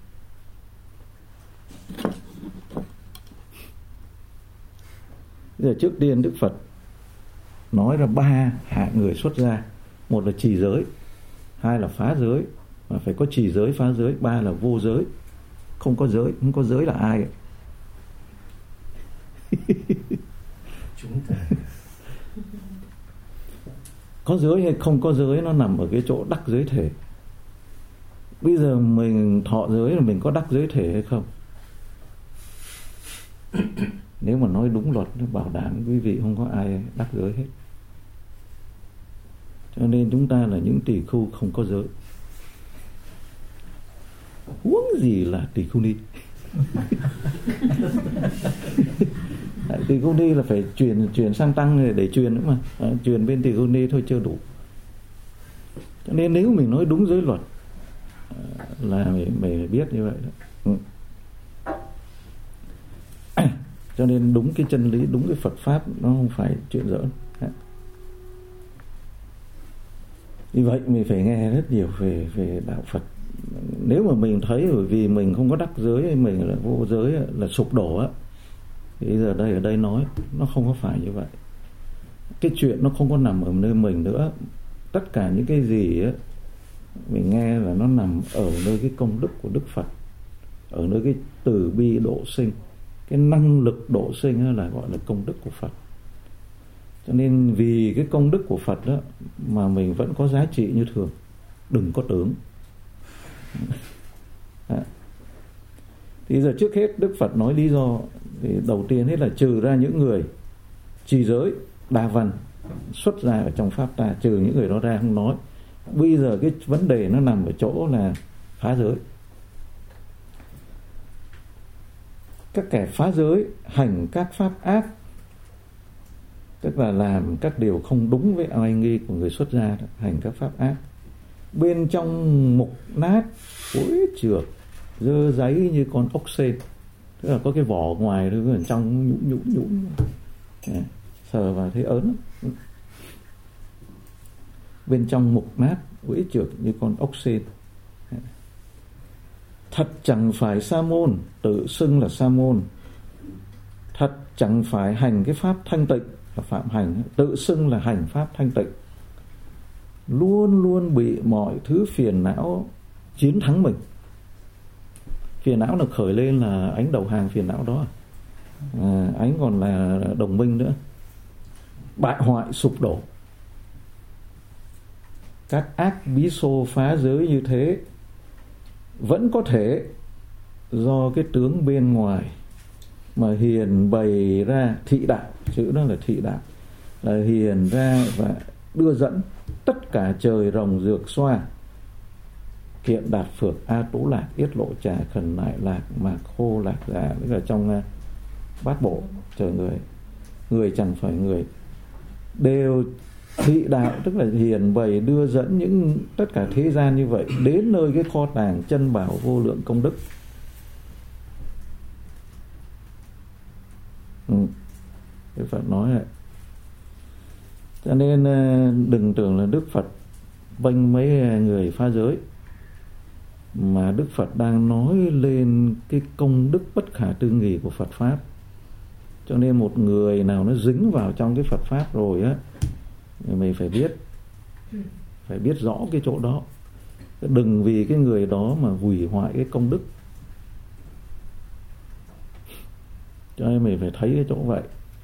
Bây giờ trước tiên Đức Phật nói ra 3 hạng người xuất gia. Một là trì giới, 2 là phá giới, mà phải có trì giới phá giới, 3 là vô giới. không có giới là ai? Chúng ta. Có giới hay không có giới nó nằm ở cái chỗ đắc giới thể. Bây giờ mình thọ giới là mình có đắc giới thể hay không? Nếu mà nói đúng luật, nó bảo đảm quý vị không có ai đắc giới hết. Cho nên chúng ta là những tỳ khưu không có giới. Huống gì là tỳ khưu ni. Tỳ khưu ni là phải chuyển sang tăng để truyền nữa mà. Truyền bên tỳ khưu ni thôi chưa đủ. Cho nên nếu mình nói đúng giới luật là mình biết như vậy đó. Cho nên đúng cái chân lý, đúng cái Phật Pháp, nó không phải chuyện giỡn. Vì vậy mình phải nghe rất nhiều về đạo Phật. Nếu mà mình thấy bởi vì mình không có đắc giới, mình là vô giới, là sụp đổ á, thì bây giờ ở đây nói nó không có phải như vậy. Cái chuyện nó không có nằm ở nơi mình nữa. Tất cả những cái gì á mình nghe là nó nằm ở nơi cái công đức của Đức Phật, ở nơi cái từ bi độ sinh. Cái năng lực độ sinh là gọi là công đức của Phật. Cho nên vì cái công đức của Phật đó mà mình vẫn có giá trị như thường. Đừng có tưởng. Thì giờ trước hết Đức Phật nói lý do. Thì đầu tiên hết là trừ ra những người trì giới, đa văn, xuất gia ở trong Pháp ta, trừ những người đó ra không nói. Bây giờ cái vấn đề nó nằm ở chỗ là phá giới. Các kẻ phá giới hành các pháp ác, tức là làm các điều không đúng với oai nghi của người xuất gia, hành các pháp ác. Bên trong mục nát, uế trượt, dơ giấy như con ốc sên. Tức là có cái vỏ ngoài thôi, ở trong nhũn. Sờ vào thấy ớn. Bên trong mục nát, uế trượt như con ốc sên. Thật chẳng phải sa môn, tự xưng là sa môn. Thật chẳng phải hành cái pháp thanh tịnh, là phạm hành, tự xưng là hành pháp thanh tịnh. Luôn luôn bị mọi thứ phiền não chiến thắng mình. Phiền não là khởi lên là ánh đầu hàng phiền não đó. Ánh còn là đồng minh nữa. Bại hoại sụp đổ. Các ác bí xô phá giới như thế vẫn có thể do cái tướng bên ngoài mà hiền bày ra thị đạo, chữ đó là thị đạo, là hiền ra và đưa dẫn tất cả trời rồng dược xoa, kiện đạt phược, a tú lạc, yết lộ trà, khẩn nại lạc, mạc khô lạc giả, tức là trong bát bộ trời người chẳng phải người, đều thị đạo, tức là hiền bày đưa dẫn những tất cả thế gian như vậy đến nơi cái kho tàng chân bảo vô lượng công đức. Đức Phật nói vậy. Cho nên đừng tưởng là Đức Phật bênh mấy người phá giới, mà Đức Phật đang nói lên cái công đức bất khả tư nghì của Phật Pháp. Cho nên một người nào nó dính vào trong cái Phật Pháp rồi á, mình phải biết rõ cái chỗ đó. Đừng vì cái người đó mà hủy hoại cái công đức. Cho nên mình phải thấy cái chỗ vậy.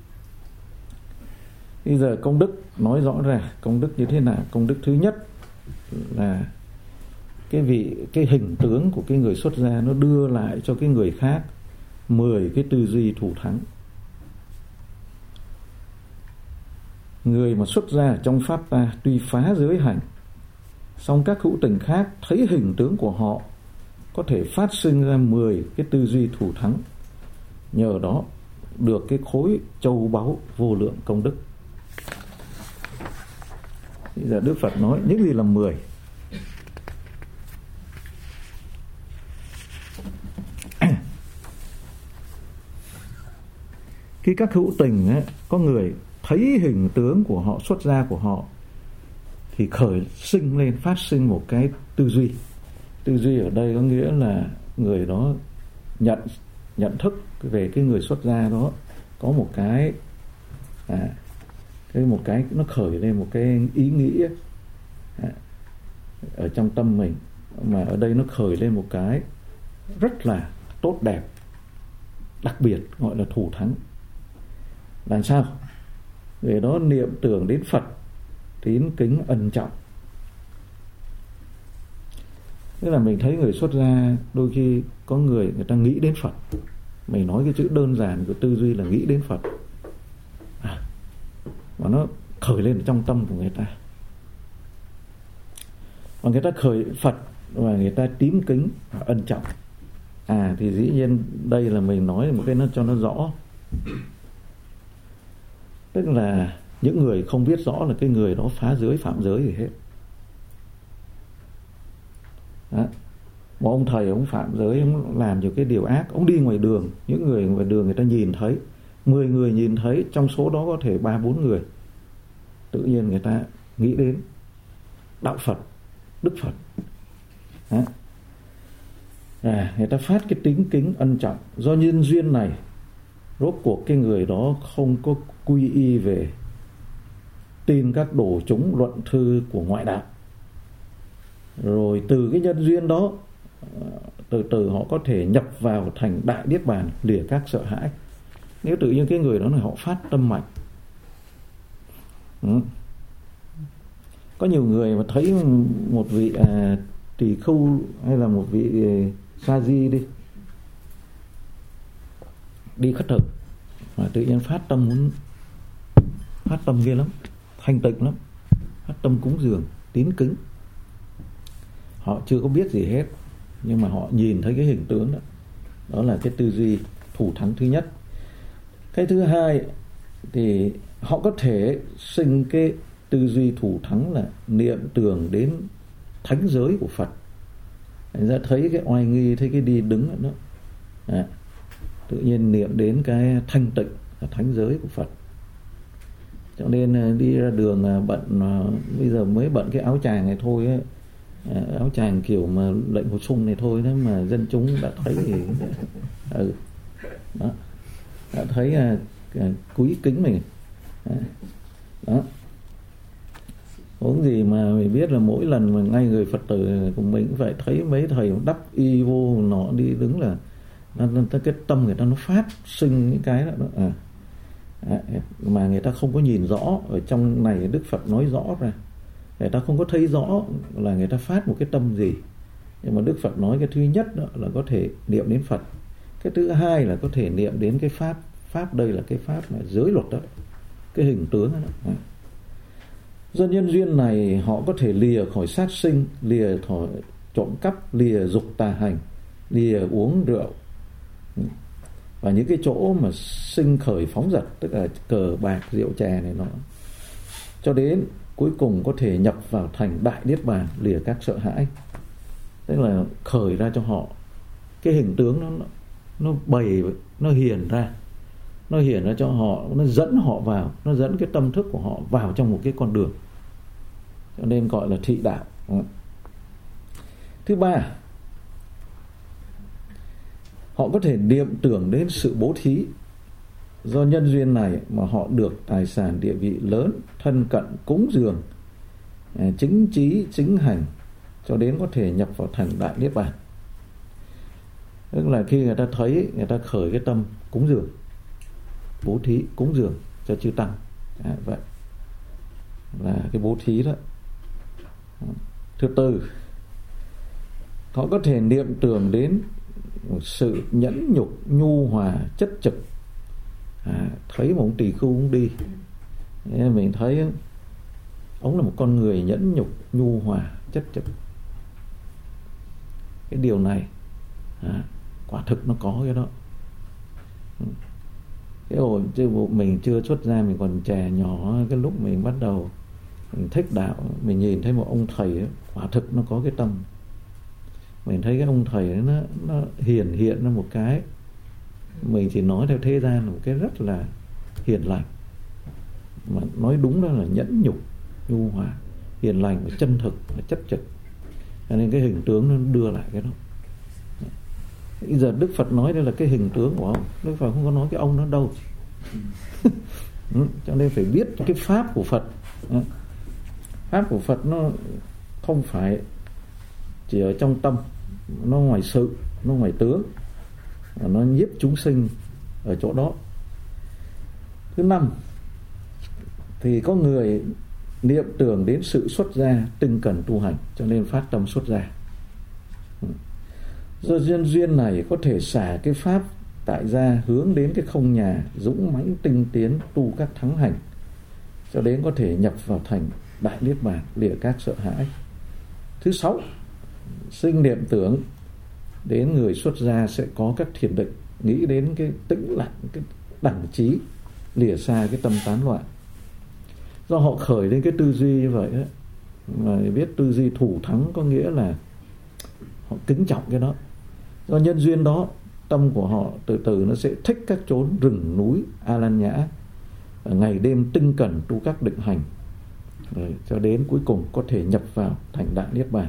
Bây giờ công đức nói rõ ra công đức như thế nào. Công đức thứ nhất là cái hình tướng của cái người xuất gia nó đưa lại cho cái người khác 10 cái tư duy thù thắng. Người mà xuất gia trong Pháp ta tuy phá giới hành, song các hữu tình khác thấy hình tướng của họ có thể phát sinh ra 10 cái tư duy thù thắng. Nhờ đó được cái khối châu báu vô lượng công đức. Bây giờ Đức Phật nói những gì là 10. Khi các hữu tình ấy, có người thấy hình tướng của họ, xuất gia của họ, thì khởi sinh lên, phát sinh một cái tư duy. Tư duy ở đây có nghĩa là người đó nhận thức về cái người xuất gia đó có một cái nó khởi lên một cái ý nghĩ ở trong tâm mình, mà ở đây nó khởi lên một cái rất là tốt đẹp, đặc biệt gọi là thù thắng. Làm sao? Về đó niệm tưởng đến Phật, tín kính ân trọng. Tức là mình thấy người xuất gia đôi khi có người ta nghĩ đến Phật. Mình nói cái chữ đơn giản của tư duy là nghĩ đến Phật, và nó khởi lên trong tâm của người ta. Và người ta khởi Phật và người ta tín kính và ân trọng. Thì dĩ nhiên đây là mình nói một cái nó cho nó rõ. Tức là những người không biết rõ là cái người đó phá giới phạm giới gì hết. Đó. Một ông thầy ông phạm giới, ông làm nhiều cái điều ác, ông đi ngoài đường, những người ngoài đường người ta nhìn thấy, 10 người nhìn thấy, trong số đó có thể 3-4 người tự nhiên người ta nghĩ đến đạo Phật, Đức Phật. Đó. Người ta phát cái tín kính ân trọng. Do nhân duyên này, rốt cuộc cái người đó không có quy y về tin các đồ chúng luận thư của ngoại đạo. Rồi từ cái nhân duyên đó, từ từ họ có thể nhập vào thành đại niết bàn, lìa các sợ hãi. Nếu tự nhiên cái người đó là họ phát tâm mạnh. Có nhiều người mà thấy một vị tỳ khưu hay là một vị sa di đi khất thực, mà tự nhiên phát tâm ghê lắm, thanh tịnh lắm, phát tâm cúng dường, tín kính. Họ chưa có biết gì hết, nhưng mà họ nhìn thấy cái hình tướng đó. Đó là cái tư duy thù thắng thứ nhất. Cái thứ hai thì họ có thể sinh cái tư duy thù thắng là niệm tưởng đến thánh giới của Phật. Thành ra thấy cái oai nghi, thấy cái đi đứng đó, tự nhiên niệm đến cái thanh tịnh là thánh giới của Phật. Cho nên đi ra đường bận, bây giờ mới bận cái áo tràng này thôi ấy. Áo tràng kiểu mà lệnh hồ sung này thôi đó, mà dân chúng đã thấy thì đó, đã thấy cúi kính mình đó. Huống gì mà mình biết là mỗi lần mà ngay người Phật tử của mình cũng phải thấy mấy thầy đắp y vô nó đi đứng là cái tâm người ta nó phát sinh những cái đó. Mà người ta không có nhìn rõ. Ở trong này Đức Phật nói rõ ra, người ta không có thấy rõ là người ta phát một cái tâm gì. Nhưng mà Đức Phật nói cái thứ nhất đó là có thể niệm đến Phật. Cái thứ hai là có thể niệm đến cái Pháp. Pháp đây là cái Pháp mà giới luật đó, cái hình tướng đó. Do nhân duyên này họ có thể lìa khỏi sát sinh, lìa khỏi trộm cắp, lìa dục tà hành, lìa uống rượu và những cái chỗ mà sinh khởi phóng dật, tức là cờ bạc, rượu chè này nọ, cho đến cuối cùng có thể nhập vào thành đại niết bàn, lìa các sợ hãi. Tức là khởi ra cho họ cái hình tướng nó bày, nó hiển ra cho họ, nó dẫn họ vào, nó dẫn cái tâm thức của họ vào trong một cái con đường, cho nên gọi là thị đạo. Thứ ba, họ có thể niệm tưởng đến sự bố thí. Do nhân duyên này mà họ được tài sản địa vị lớn, thân cận cúng dường, chính trí chính hành, cho đến có thể nhập vào thành đại niết bàn. Tức là khi người ta thấy, người ta khởi cái tâm cúng dường, bố thí, cúng dường cho chư tăng. Vậy là cái bố thí đó. Thứ tư, họ có thể niệm tưởng đến sự nhẫn nhục, nhu hòa, chất trực. Thấy một ông tỳ khưu cũng đi, mình thấy ông là một con người nhẫn nhục, nhu hòa, chất trực. Cái điều này quả thực nó có cái đó. Cái hồi mình chưa xuất ra, mình còn trẻ nhỏ, cái lúc mình bắt đầu mình thích đạo, mình nhìn thấy một ông thầy ấy, quả thực nó có cái tâm. Mình thấy cái ông thầy ấy, nó hiện ra một cái, mình chỉ nói theo thế gian là một cái rất là hiền lành, mà nói đúng đó là nhẫn nhục, nhu hòa, hiền lành và chân thực và chất trực. Cho nên cái hình tướng nó đưa lại cái đó. Bây giờ Đức Phật nói đây là cái hình tướng của ông, Đức Phật không có nói cái ông đó đâu. Cho nên phải biết cái pháp của Phật. Pháp của Phật nó không phải chỉ ở trong tâm, nó ngoài sự, nó ngoài tướng. và nó nhiếp chúng sinh ở chỗ đó. Thứ năm thì có người niệm tưởng đến sự xuất gia, tinh cần tu hành, cho nên phát tâm xuất gia. Do nhân duyên này có thể xả cái pháp tại gia hướng đến cái không nhà, dũng mãnh tinh tiến tu các thắng hành, cho đến có thể nhập vào thành đại niết bàn, lìa các sợ hãi. Thứ sáu, sinh niệm tưởng đến người xuất gia sẽ có các thiền định, nghĩ đến cái tĩnh lặng, cái đẳng trí, lìa xa cái tâm tán loạn. Do họ khởi lên cái tư duy như vậy đó, mà biết tư duy thủ thắng có nghĩa là họ kính trọng cái đó. Do nhân duyên đó, tâm của họ từ từ nó sẽ thích các chốn rừng núi A Lan Nhã, ngày đêm tinh cần tu các định hành, cho đến cuối cùng có thể nhập vào thành đại niết bàn.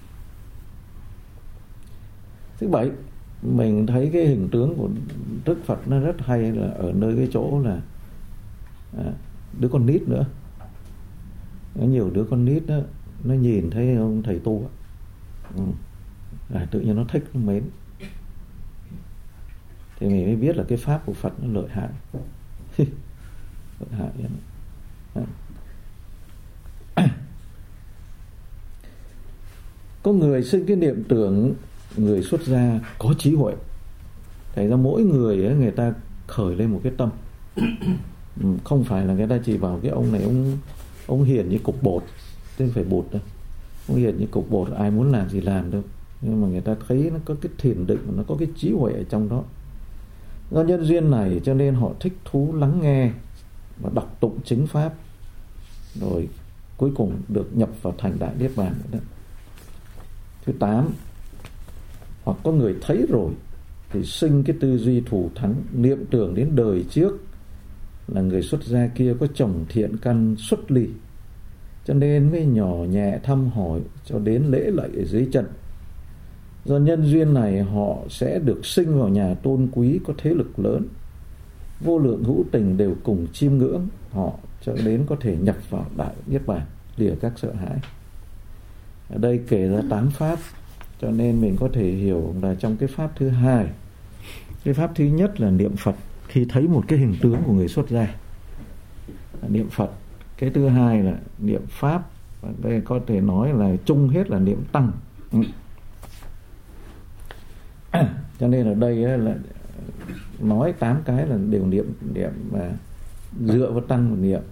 Thứ bảy, mình thấy cái hình tướng của Đức Phật nó rất hay là ở nơi cái chỗ là đứa con nít nữa. Có nhiều đứa con nít đó, nó nhìn thấy ông thầy tu tự nhiên nó thích, nó mến, thì mình mới biết là cái pháp của Phật nó lợi hại. Lợi hại. Có người sinh cái niệm tưởng người xuất gia có trí huệ. Thành ra mỗi người ấy, người ta khởi lên một cái tâm. Không phải là người ta chỉ vào cái ông này ông hiền như cục bột, chứ không phải bột đâu. Ông hiền như cục bột, ai muốn làm gì làm đâu. Nhưng mà người ta thấy nó có cái thiền định, nó có cái trí huệ ở trong đó. Do nhân duyên này cho nên họ thích thú lắng nghe và đọc tụng chính pháp, rồi cuối cùng được nhập vào thành đại niết bàn đó. Thứ 8, hoặc có người thấy rồi thì sinh cái tư duy thủ thắng, niệm tưởng đến đời trước là người xuất gia kia có trồng thiện căn xuất ly, cho nên mới nhỏ nhẹ thăm hỏi cho đến lễ lạy ở dưới chân. Do nhân duyên này họ sẽ được sinh vào nhà tôn quý có thế lực lớn, vô lượng hữu tình đều cùng chiêm ngưỡng họ, cho đến có thể nhập vào đại niết bàn, lìa các sợ hãi. Ở đây kể ra 8 pháp, cho nên mình có thể hiểu là trong cái pháp thứ hai, cái pháp thứ nhất là niệm Phật khi thấy một cái hình tướng của người xuất gia, niệm Phật. Cái thứ hai là niệm Pháp, và đây có thể nói là chung hết là niệm Tăng. Cho nên ở đây là nói 8 cái là đều niệm mà dựa vào Tăng và niệm.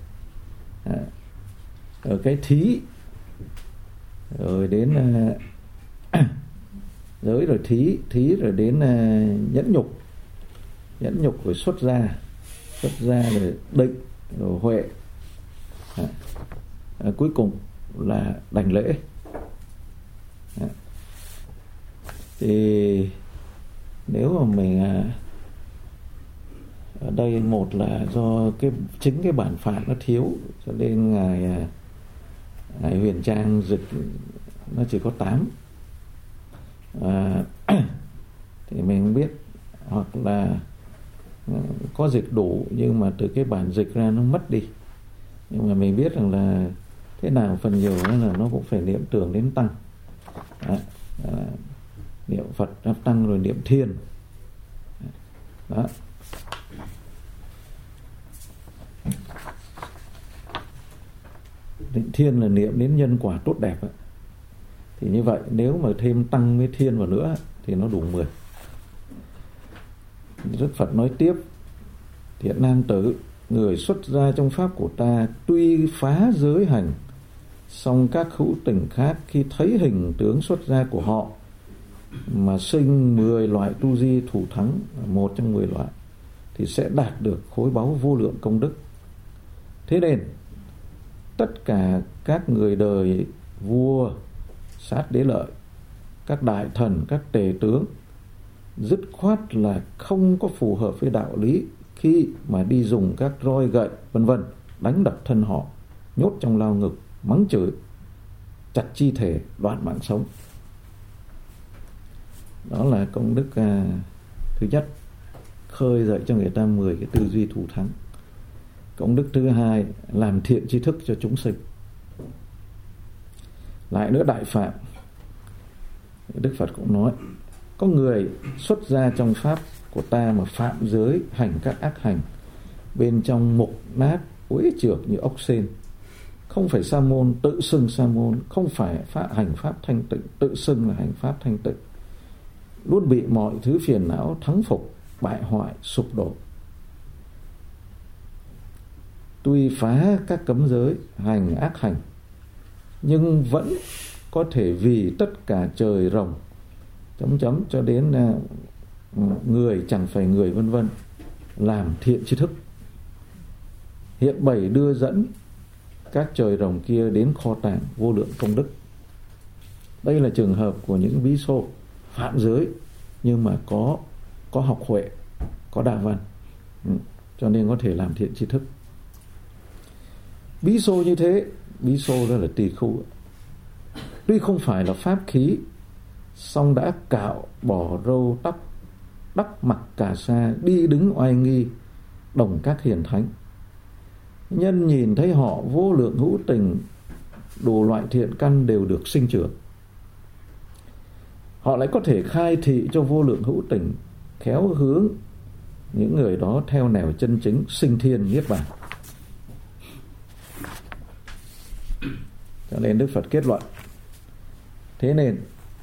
Ở cái thí rồi đến giới, rồi thí rồi đến nhẫn nhục rồi xuất gia rồi định rồi huệ, cuối cùng là đảnh lễ. Thì nếu mà mình ở đây, một là do chính cái bản phạn nó thiếu, cho nên ngài Huyền Trang dịch nó chỉ có 8. Thì mình không biết, hoặc là có dịch đủ nhưng mà từ cái bản dịch ra nó mất đi. Nhưng mà mình biết rằng là thế nào phần nhiều là nó cũng phải niệm tưởng đến Tăng. Niệm Phật đáp Tăng rồi niệm Thiên. Đó. Niệm Thiên là niệm đến nhân quả tốt đẹp. Thì như vậy nếu mà thêm Tăng với Thiên vào nữa thì nó đủ 10. Đức Phật nói tiếp: Thiện nam tử, người xuất gia trong pháp của ta tuy phá giới hành, song các hữu tình khác khi thấy hình tướng xuất gia của họ mà sinh 10 loại tu di thủ thắng, một trong 10 loại, thì sẽ đạt được khối báu vô lượng công đức. Thế nên tất cả các người đời, vua, sát đế lợi, các đại thần, các tề tướng, dứt khoát là không có phù hợp với đạo lý khi mà đi dùng các roi gậy vân vân đánh đập thân họ, nhốt trong lao ngục, mắng chửi, chặt chi thể, đoạn mạng sống. Đó là công đức thứ nhất, khơi dậy cho người ta 10 cái tư duy thủ thắng. Công đức thứ hai, làm thiện tri thức cho chúng sinh. Lại nữa, đại phạm, Đức Phật cũng nói có người xuất gia trong pháp của ta mà phạm giới hành các ác hành, bên trong mục nát uế trược như ốc sên. Không phải sa môn tự xưng sa môn, không phải hành pháp thanh tịnh tự xưng là hành pháp thanh tịnh, luôn bị mọi thứ phiền não thắng phục, bại hoại, sụp đổ. Tuy phá các cấm giới, hành ác hành, nhưng vẫn có thể vì tất cả trời rồng cho đến người chẳng phải người vân vân làm thiện tri thức, hiện bày đưa dẫn các trời rồng kia đến kho tàng vô lượng công đức. Đây là trường hợp của những bí xô phạm giới nhưng mà có học huệ, có đạo văn, cho nên có thể làm thiện tri thức. Bí xô như thế, bí xô đó là tỳ khưu, tuy không phải là pháp khí, song đã cạo bỏ râu tóc, đắp mặc cà sa, đi đứng oai nghi, đồng các hiền thánh. Nhân nhìn thấy họ vô lượng hữu tình, đủ loại thiện căn đều được sinh trưởng. Họ lại có thể khai thị cho vô lượng hữu tình, khéo hướng những người đó theo nẻo chân chính, sinh thiên niết bàn. Cho nên Đức Phật kết luận, thế nên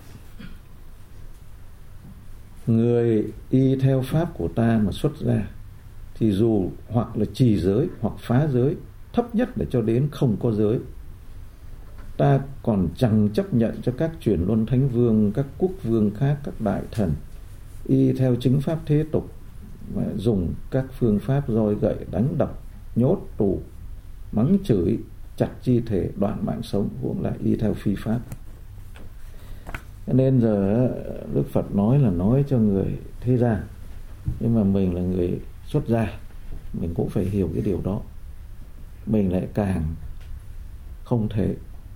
người y theo pháp của ta mà xuất ra, thì dù hoặc là trì giới hoặc phá giới, thấp nhất là cho đến không có giới, ta còn chẳng chấp nhận cho các chuyển luân thánh vương, các quốc vương khác, các đại thần y theo chính pháp thế tục mà dùng các phương pháp roi gậy, đánh đập, nhốt tù, mắng chửi, chặt chi thể, đoạn mạng sống, cũng là y theo phi pháp. Cho nên giờ Đức Phật nói là nói cho người thế gian, nhưng mà mình là người xuất gia, mình cũng phải hiểu cái điều đó. Mình lại càng không thể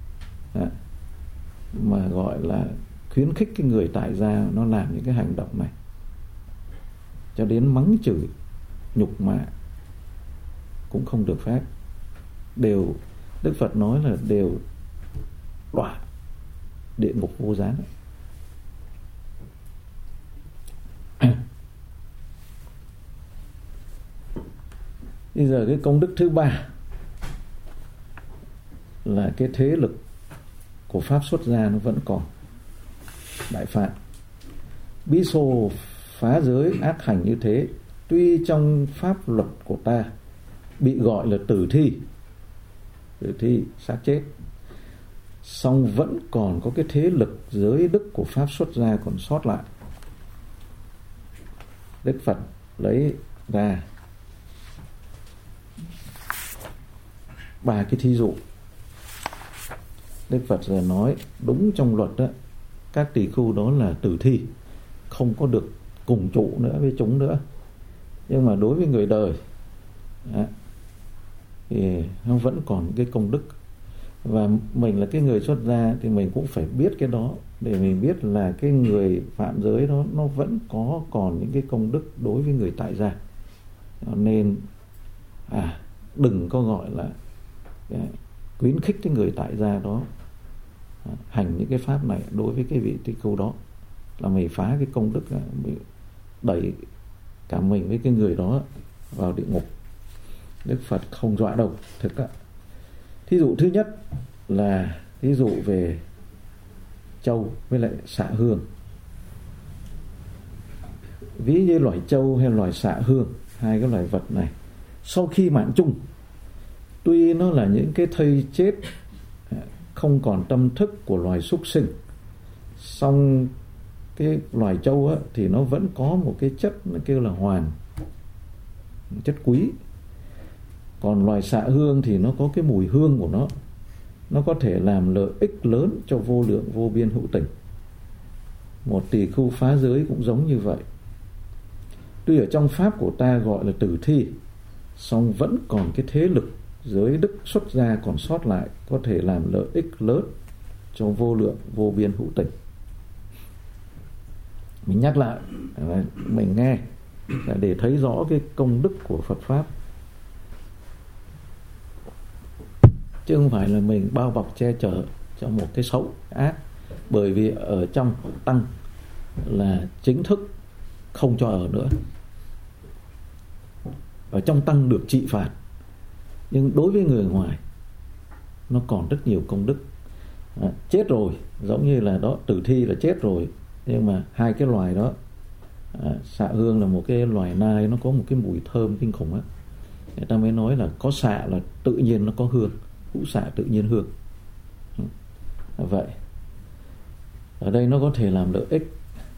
mà gọi là khuyến khích cái người tại gia nó làm những cái hành động này, cho đến mắng chửi, nhục mạ cũng không được phép. Đều Đức Phật nói là đều đọa địa ngục vô gián. Bây giờ cái công đức thứ ba là cái thế lực của pháp xuất gia nó vẫn còn đại phạm. Bí xô phá giới ác hành như thế, tuy trong pháp luật của ta bị gọi là tử thi xác chết, song vẫn còn có cái thế lực giới đức của pháp xuất gia còn sót lại. Đức Phật lấy ra 3 cái thí dụ. Đức Phật giờ nói đúng trong luật đó, các tỳ khưu đó là tử thi, không có được cùng trụ nữa với chúng nữa. Nhưng mà đối với người đời thì nó vẫn còn cái công đức. Và mình là cái người xuất gia thì mình cũng phải biết cái đó, để mình biết là cái người phạm giới đó nó vẫn có còn những cái công đức đối với người tại gia. Nên đừng có gọi là khuyến khích cái người tại gia đó hành những cái pháp này đối với cái vị tỳ khưu đó, là mình phá cái công đức, mình đẩy cả mình với cái người đó vào địa ngục. Đức Phật không dọa đâu, thực á. Thí dụ thứ nhất là thí dụ về trâu với lại xạ hương. Ví như loài trâu hay loài xạ hương, hai cái loài vật này sau khi mạng chung, tuy nó là những cái thây chết không còn tâm thức của loài súc sinh, song cái loài trâu á, thì nó vẫn có một cái chất nó kêu là hoàn, chất quý. Còn loài xạ hương thì nó có cái mùi hương của nó có thể làm lợi ích lớn cho vô lượng vô biên hữu tình. Một tỳ khưu phá giới cũng giống như vậy. Tuy ở trong pháp của ta gọi là tử thi, song vẫn còn cái thế lực giới đức xuất gia còn sót lại, có thể làm lợi ích lớn cho vô lượng vô biên hữu tình. Mình nhắc lại, mình nghe để thấy rõ cái công đức của Phật pháp, chứ không phải là mình bao bọc che chở cho một cái xấu ác. Bởi vì ở trong tăng là chính thức không cho ở nữa. Ở trong tăng được trị phạt, nhưng đối với người ngoài nó còn rất nhiều công đức. Chết rồi, giống như là đó, tử thi là chết rồi, nhưng mà hai cái loài đó, xạ hương là một cái loài nai, nó có một cái mùi thơm kinh khủng á. Người ta mới nói là có xạ là tự nhiên nó có hương, hữu xạ tự nhiên hương. Vậy ở đây nó có thể làm lợi ích.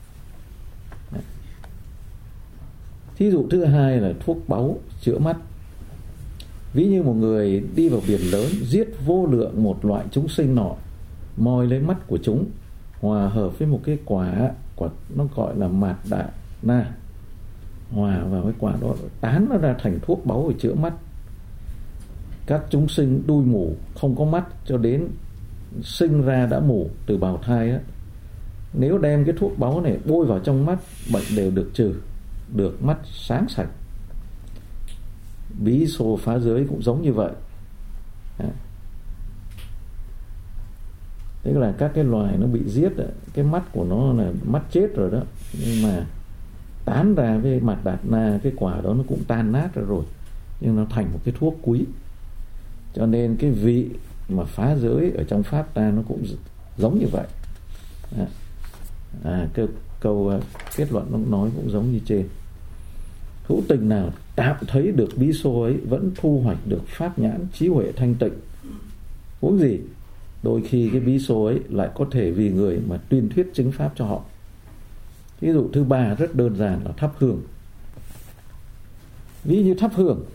Thí dụ thứ hai là thuốc báu chữa mắt. Ví như một người đi vào biển lớn, giết vô lượng một loại chúng sinh nọ, moi lấy mắt của chúng, hòa hợp với một cái quả nó gọi là mạt đạ na, hòa vào cái quả đó, tán nó ra thành thuốc báu để chữa mắt. Các chúng sinh đuôi mù không có mắt cho đến sinh ra đã mù từ bào thai á, nếu đem cái thuốc báu này bôi vào trong mắt, bệnh đều được trừ, được mắt sáng sạch. Bí xô phá giới cũng giống như vậy. Tức là các cái loài nó bị giết, cái mắt của nó là mắt chết rồi đó, nhưng mà tán ra với mặt đạt na, cái quả đó nó cũng tan nát ra rồi, nhưng nó thành một cái thuốc quý. Cho nên cái vị mà phá giới ở trong pháp ta nó cũng giống như vậy. Câu kết luận nó nói cũng giống như trên. Hữu tình nào tạm thấy được bí xô ấy, vẫn thu hoạch được pháp nhãn trí huệ thanh tịnh. Huống gì đôi khi cái bí xô ấy lại có thể vì người mà tuyên thuyết chứng pháp cho họ. Ví dụ thứ ba rất đơn giản là thắp hương. Ví như thắp hương,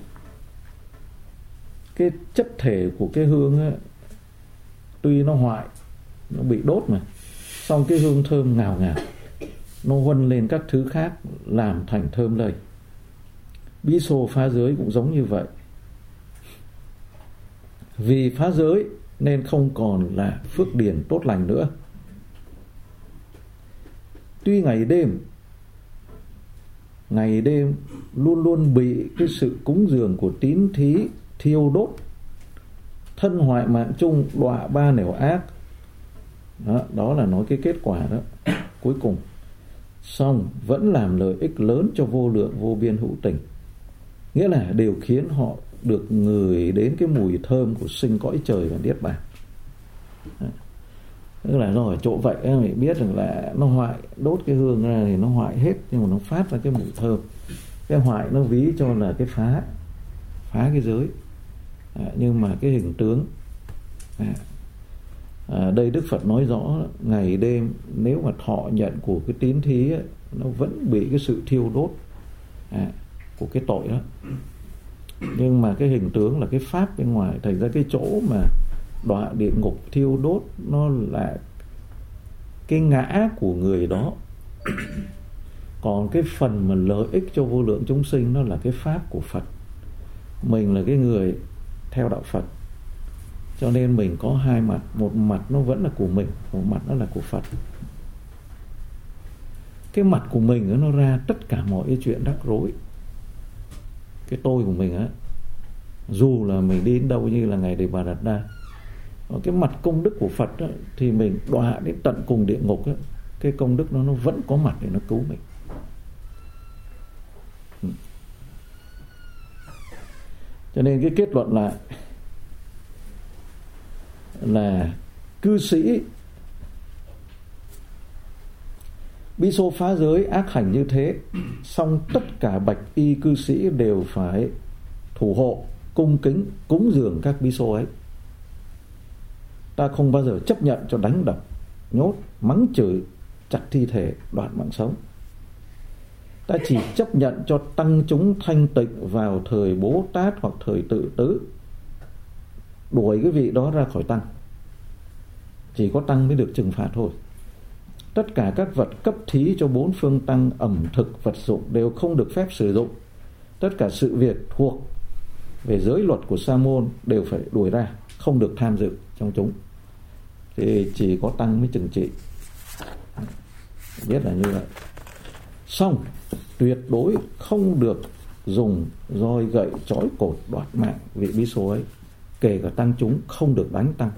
cái chất thể của cái hương ấy, tuy nó hoại, nó bị đốt mà, xong cái hương thơm ngào ngào, nó huân lên các thứ khác làm thành thơm lây. Bí xô phá giới cũng giống như vậy. Vì phá giới nên không còn là phước điển tốt lành nữa. Tuy ngày đêm luôn luôn bị cái sự cúng dường của tín thí thiêu đốt, thân hoại mạng chung, đọa ba nẻo ác. Đó là nói cái kết quả đó cuối cùng. Xong vẫn làm lợi ích lớn cho vô lượng vô biên hữu tình. Nghĩa là đều khiến họ được ngửi đến cái mùi thơm của sinh cõi trời và niết bàn. Tức là do ở chỗ vậy mình biết rằng là nó hoại, đốt cái hương ra thì nó hoại hết, nhưng mà nó phát ra cái mùi thơm. Cái hoại nó ví cho là cái phá cái giới. Nhưng mà cái hình tướng đây Đức Phật nói rõ ngày đêm nếu mà thọ nhận của cái tín thí ấy, nó vẫn bị cái sự thiêu đốt của cái tội đó. Nhưng mà cái hình tướng là cái pháp bên ngoài, thành ra cái chỗ mà đọa địa ngục thiêu đốt nó là cái ngã của người đó. Còn cái phần mà lợi ích cho vô lượng chúng sinh nó là cái pháp của Phật. Mình là cái người theo đạo Phật, cho nên mình có hai mặt. Một mặt nó vẫn là của mình, một mặt nó là của Phật. Cái mặt của mình nó ra tất cả mọi cái chuyện rắc rối. Cái tôi của mình á, dù là mình đi đến đâu như là ngày Đề Bà Đạt Đa, cái mặt công đức của Phật á, thì mình đọa đến tận cùng địa ngục á, cái công đức nó vẫn có mặt để nó cứu mình. Cho nên cái kết luận là cư sĩ bí xô phá giới ác hành như thế, song tất cả bạch y cư sĩ đều phải thủ hộ, cung kính, cúng dường các bí xô ấy. Ta không bao giờ chấp nhận cho đánh đập, nhốt, mắng chửi, chặt thi thể, đoạt mạng sống. Ta chỉ chấp nhận cho tăng chúng thanh tịnh vào thời Bố Tát hoặc thời Tự Tứ, đuổi cái vị đó ra khỏi tăng. Chỉ có tăng mới được trừng phạt thôi. Tất cả các vật cấp thí cho bốn phương tăng, ẩm thực, vật dụng đều không được phép sử dụng. Tất cả sự việc thuộc về giới luật của Sa môn đều phải đuổi ra, không được tham dự trong chúng. Thì chỉ có tăng mới trừng trị. Biết là như vậy. Xong tuyệt đối không được dùng roi gậy trói cột đoạt mạng vị bí số ấy. Kể cả tăng chúng không được đánh tăng.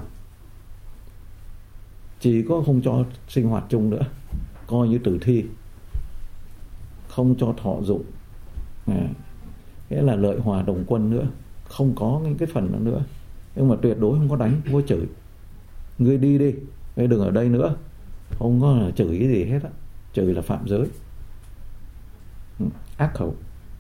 Chỉ có không cho sinh hoạt chung nữa, coi như tử thi. không cho thọ dụng, nghĩa là lợi hòa đồng quân nữa, không có cái phần đó nữa. Nhưng mà tuyệt đối không có đánh, không có chửi. Ngươi đi đi, ngươi đừng ở đây nữa, không có là chửi cái gì hết á. Chửi là phạm giới, ác khẩu.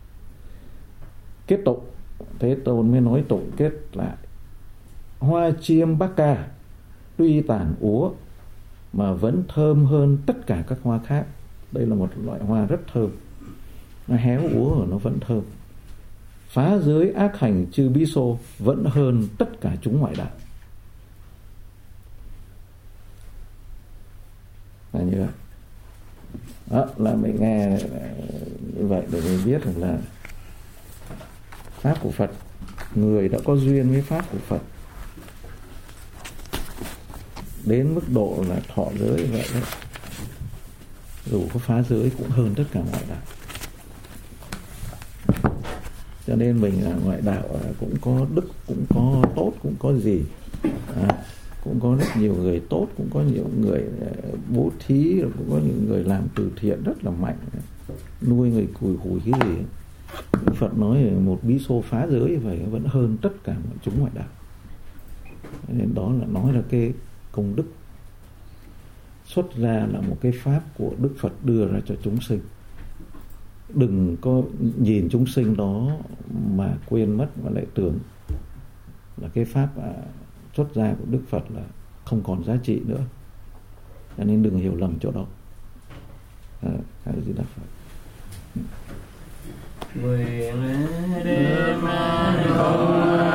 Kết tụng, Thế Tôn mới nói tụng kết lại: hoa chiêm bác ca tuy tàn úa mà vẫn thơm hơn tất cả các hoa khác. Đây là một loại hoa rất thơm, nó héo úa và nó vẫn thơm. Phá giới ác hành chư bí xô vẫn hơn tất cả chúng ngoại đạo. Là như vậy. Đó là mình nghe như vậy để mình biết rằng là pháp của Phật, người đã có duyên với pháp của Phật đến mức độ là thọ giới vậy đấy, dù có phá giới cũng hơn tất cả ngoại đạo. Cho nên mình là ngoại đạo cũng có đức, cũng có tốt, cũng có gì, cũng có rất nhiều người tốt, cũng có nhiều người bố thí, cũng có những người làm từ thiện rất là mạnh, nuôi người cùi hùi cái gì. Phật nói một bí xô phá giới vậy vẫn hơn tất cả mọi chúng ngoại đạo. Nên đó là nói là cái công đức xuất ra là một cái pháp của Đức Phật đưa ra cho chúng sinh. Đừng có nhìn chúng sinh đó mà quên mất và lại tưởng là cái pháp xuất ra của Đức Phật là không còn giá trị nữa. Cho nên đừng hiểu lầm chỗ đó. Cái gì đó Phật. Nguyện đêm